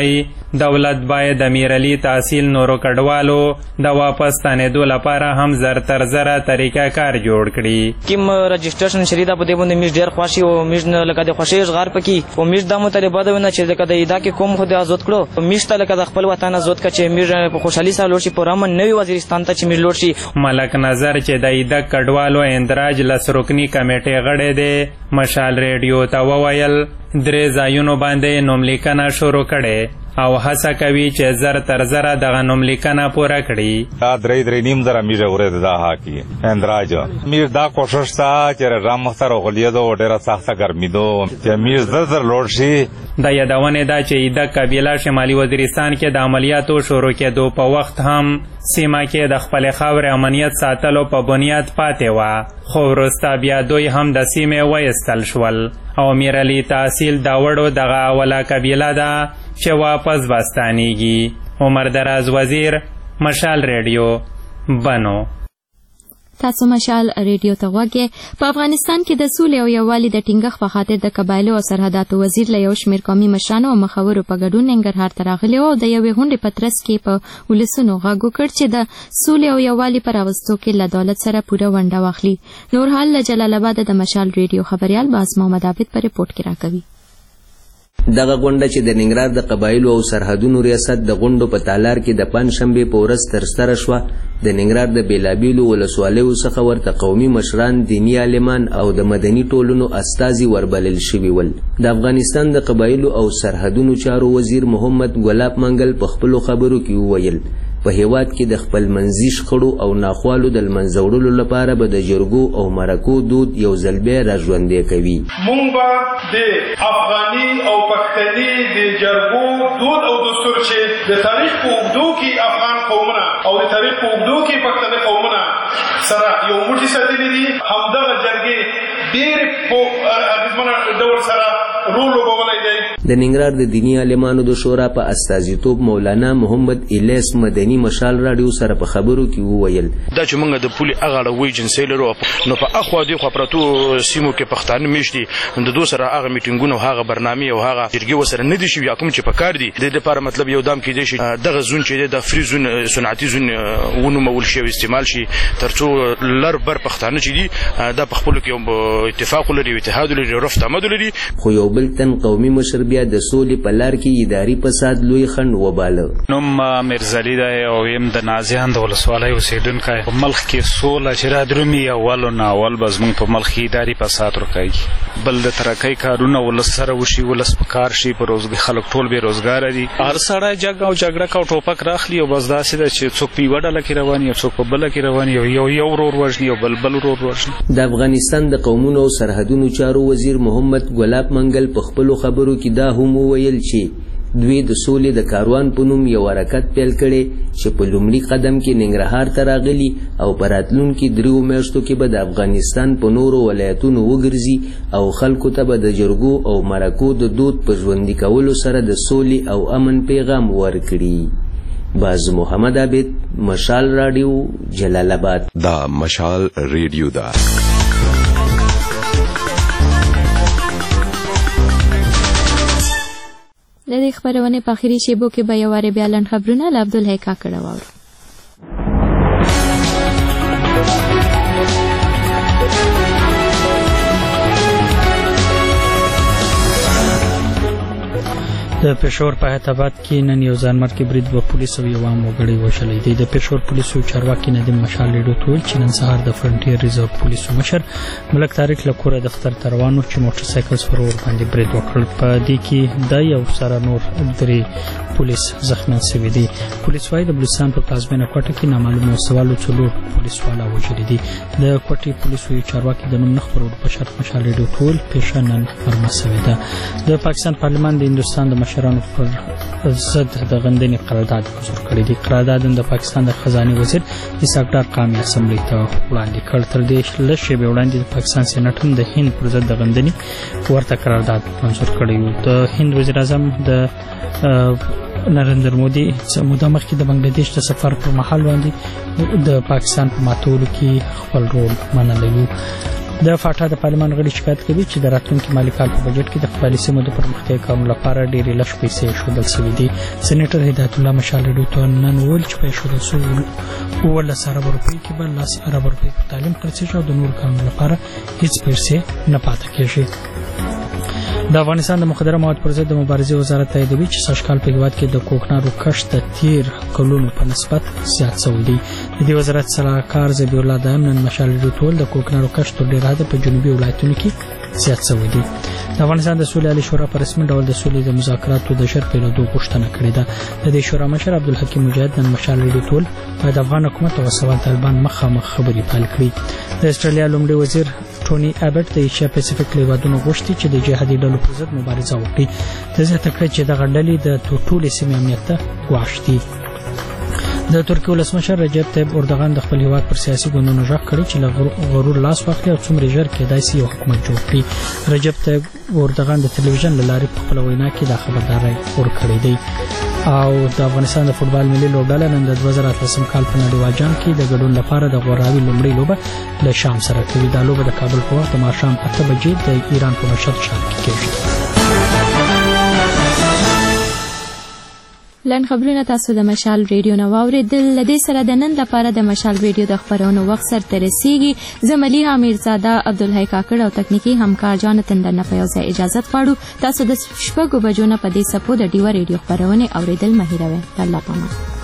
دولت باید د میرعلي تحصیل نورو کډوالو د واپس ستنېدو لپاره هم زر تر زره طریقه کار جوړ کړي. کوم رجسټریشن شری دا په دې باندې میږ ډېر خوښي او میږ لکه د خوښۍ اشغار پکې او میږ د مطالبه ده نه چې لکه د ایدا کې کوم خو د آزاد کړو میږ ته لکه د خپل وطن آزاد کړي چې میږ په خوشحالي سره لوړ شي په رامن نوي وزیرستان ته چې میږ لوړ شي. ملک نظر چې د ایدا کډوالو اندراج لس رکني کمیټې غړی دی مشال ریډیو ته وویل درې ځایونو باندې نوملیکنه شروع کړې او هڅه کوي چې زر تر زره دغه نوملیکنه پوره کړي. دا درې درې نیم زره میږه ورته دا حقي اندراج میر دا کوشش تا چې رام مختار غلیدو ډیره سخته ګرمیدو چې میر زر زر لوړ شي. د یادونه ده چې ایدا قبیله شمالي وزیرستان کې د عملیاتو شروع کېدو په وخت هم سیمه کې د خپل خاورې امنیت ساتلو په بنیاد پاتې وه خو وروسته بیا دوی هم د سیمې وایستل شول او میرعلي تحصیل دا وړو دغه اوله قبیله ده چې واپس باستانیږي. عمر دراز وزیر مشال ریډیو بنو. تاسو مشال ریډیو ته غوږی. په افغانستان کې د سولې او یووالي د ټینګښت په خاطر د قبایلو او سرحداتو وزیر له یو شمېر قومي مشرانو او مخورو په ګډون ننګرهار ته راغلی او د یوې غونډې په ترڅ کې په ولسونو غږ وکړ چې د سولې او یووالي په راوستو کې له دولت سره پوره ونډه واخلي. نور حال له جلال آباد د مشال ریډیو خبریال باز محمد عابد په ریپورت کې راکوي. دغه غونډه چې د ننګرهار د قبایلو او سرحدونو ریاست د غونډو په تالار کې د پنځشنبې په ورځ ترسره شوه د ننګرهار د بیلابیلو ولسوالیو څخه ورته قومي مشران دیني عالمان او د مدني ټولنو استازي وربلل شوي ول. د افغانستان د قبایلو او سرحدونو چارو وزیر محمد ګلاب منګل په خپلو خبرو کې وویل په هیواد کې د خپل منځي شخړو او ناخوالو د لمنځه وړلو لپاره به د جرګو او مرکو دود یو ځل بیا راژوندی کوي. مونږ به د افغاني او پښتني د جرګو دود او دستور چې د تاریخ په اوږدو کې افغان قومونه او د تاریخ په اوږدو کې پښتني قومونه سره یو موټی ساتلي دي همدغه جرګې ډېر په اغېزمنه ډول سره رول لوبولی دی. د ننګرهار د دیني عالمانو د شورا په استازیتوب مولانا محمد الیاس مدني مشال راډیو سره په خبرو کې وویل دا چې موږ د پولي هغه اړوي جنسي لرو نو په اخوا دی خو پرتو سیمو کې پښتانه میشتي د دوه سره هغه میټینګونه هغه برنامه او هغه جرګي وسره نه دي شي کوم چې په کار دي د لپاره مطلب یو دام کې دي شي دغه زون چې د فری زون صنعتي زون ونه مول شي او استعمال شي ترڅو لر بر پښتانه چې دي دا په خپل کې اتفاق لري اتحاد لري رفت عمد لري. خو یو بل تن قومي مشر بیا د سولې په لار کې اداري فساد لوی خنډ وباله. نوم میرزالي دی او یم د نازیان د ولسوالۍ اوسېدونکی. په ملک کې سوله چې رادرومي اولو نه اول به زموږ په ملک کې اداري فساد ورکوي بل د ترقۍ کارونه ولس سره وشي ولس په کار شي په روزګار خلک ټول بې روزګاره دي هر سړی جګ او جګړه کا ټوپک راخلي او بس داسې ده چې څوک په یوه ډله کې روان وي څوک په بله کې روان وي یو یو ورور وژني او بل بل ورور وژني. د افغانستان د قومونو او سرحدونو چارو وزیر محمد ګلاب منګل په خپلو خبرو کې دا هم وویل چې دوی د سولې د کاروان په نوم یو حرکت پیل کړي چې په لومړي قدم کې ننګرهار ته راغلي او په راتلونکي دریو میاشتو کې به د افغانستان په نورو ولایتونو وګرځي او خلکو ته به د جرګو او مرکو د دود په ژوندي کولو سره د سولې او امن پیغام ورکړي. باز محمد عابد مشال راډیو جلال آباد. دا مشال ریډیو دا د دې خبرونې په اخري شیبو کې به یو وارې بیا لنډ خبرونه له عبدالحی کاکړه واورو. د پېښور په حیات آباد کې نن یو ځانمرګي برید و پولیس او یو عام وګړی وشلی دی. د پېښور پولیسو چارواکي ندیم مشال ریډیو ته ویل چې نن سهار د فرنټیر ریزرو پولیسو مشر ملک طارق له کوره دفتر ته روان و چې موټر سایکل سپر ور باندې برید وکړ. په دې کې د یو سره نور درې پولیس زخمیان شوي دي. پولیس وايي د بلوچستان په پلازمینه کوټه کې نامعلومو سوالو څلور پولیس والا وژلي دي. د کوټې پولیسو چارواکي د نوم نه خپرولو په شرط مشال ریډیو ته ویل پیښه نن فرمه شوې ده. د پاکستان پارلمان د هندوستان د مشرانو پر ضد د غندنې قرارداد منظور کړی دی. قرارداد د پاکستان د خزانه وزیر اسحاق ډار قومي اسمبلی ته وړاندې کړ. تر دې لږ شېبې وړاندې د پاکستان سېنات هم د هند پر ضد د غندنې ورته قرارداد منظور کړی و. د هند وزیر اعظم د نریندر مودي موده مخکې د بنگلاديش د سفر پر مهال باندې د پاکستان په ماتولو کې خپل رول منلی و. د فاټا د پارلمان غړي شکایت کوي چې د راتلونکي مالي کال په بجټ کې د خپلې سیمو د پرمختیا کارونو لپاره ډېرې لږ پیسې ایښودل شوي دي. سېنیټر هدایت الله مشال رډیو ته نن وویل چې په ایښودل شوو اوولس اربه روپۍ کې به لس اربه روپۍ په تعلیم خرڅېږي او د نورو کارونو لپاره هېڅ پیسې نه پاتې کېږي. د افغانستان د مخدره مواد پر ضد د مبارزې وزارت تاییدوي چې سږکال په هېواد کې د کوکنارو کښت د تیر کلونو په نسبت زیات شوی دی. د دې وزارت صلاحکار ذبیح الله دایم نن مشال رډیو ته وویل د کوکنارو کښت تر ډېره حده په جنوبي ولایتونو کې زیات شوی دی. د افغانستان د سولې عالي شورا په رسمي ډول د سولې د مذاکراتو د ژر پیلېدو غوښتنه کړې ده. د دې شورا مشر عبدالحکیم مجاهد نن مشال رډیو ته وویل باید د افغان حکومت او سوال طالبان مخامخ خبرې پیل کړي. د استرالیا لومړي وزیر ټوني ابټ د ایشیا پیسفیک له هېوادونو غوښتي چې د جهادي ډلو پر ضد مبارزه وکړي. د زیاته کړه چې دغه ډلې د ټولې سیمې امنیت ته ګواښ دي. د ترکیې ولسمشر رجب طیب اردوغان د خپل هېواد پر سیاسي ګوندونو غږ کړی چې له غرور لاس واخلي او څومره ژر کېدای شي یو حکومت جوړ کړي. رجب طیب اردوغان د تلویزیون له لارې په خپله وینا کې دا خبرداری ورکړی دی. او د افغانستان د فوټبال ملي لوبډله نن د دوه زره اتلسم کال په نړیوال جام کې د ګډون لپاره د غوراوي لومړۍ لوبه له شام سره کوي. دا لوبه د کابل په وخت د ماښام اته بجې د ایران په مشهد ښار کې کېږي. لنډ خبرونه تاسو د مشال ریډیو نه واورېدل. له دې سره د نن لپاره د مشال ریډیو د خپرونو وخت سرته رسیږي. زه ملیحه میرزاده، عبدالحی کاکړ او تکنیکي همکار جانتن درنه په یو ځای اجازت غواړو. تاسو د شپږو بجو نه په دې څپو د ډیوه ریډیو خپرونې اورېدل مه هېروئ. الله پامان.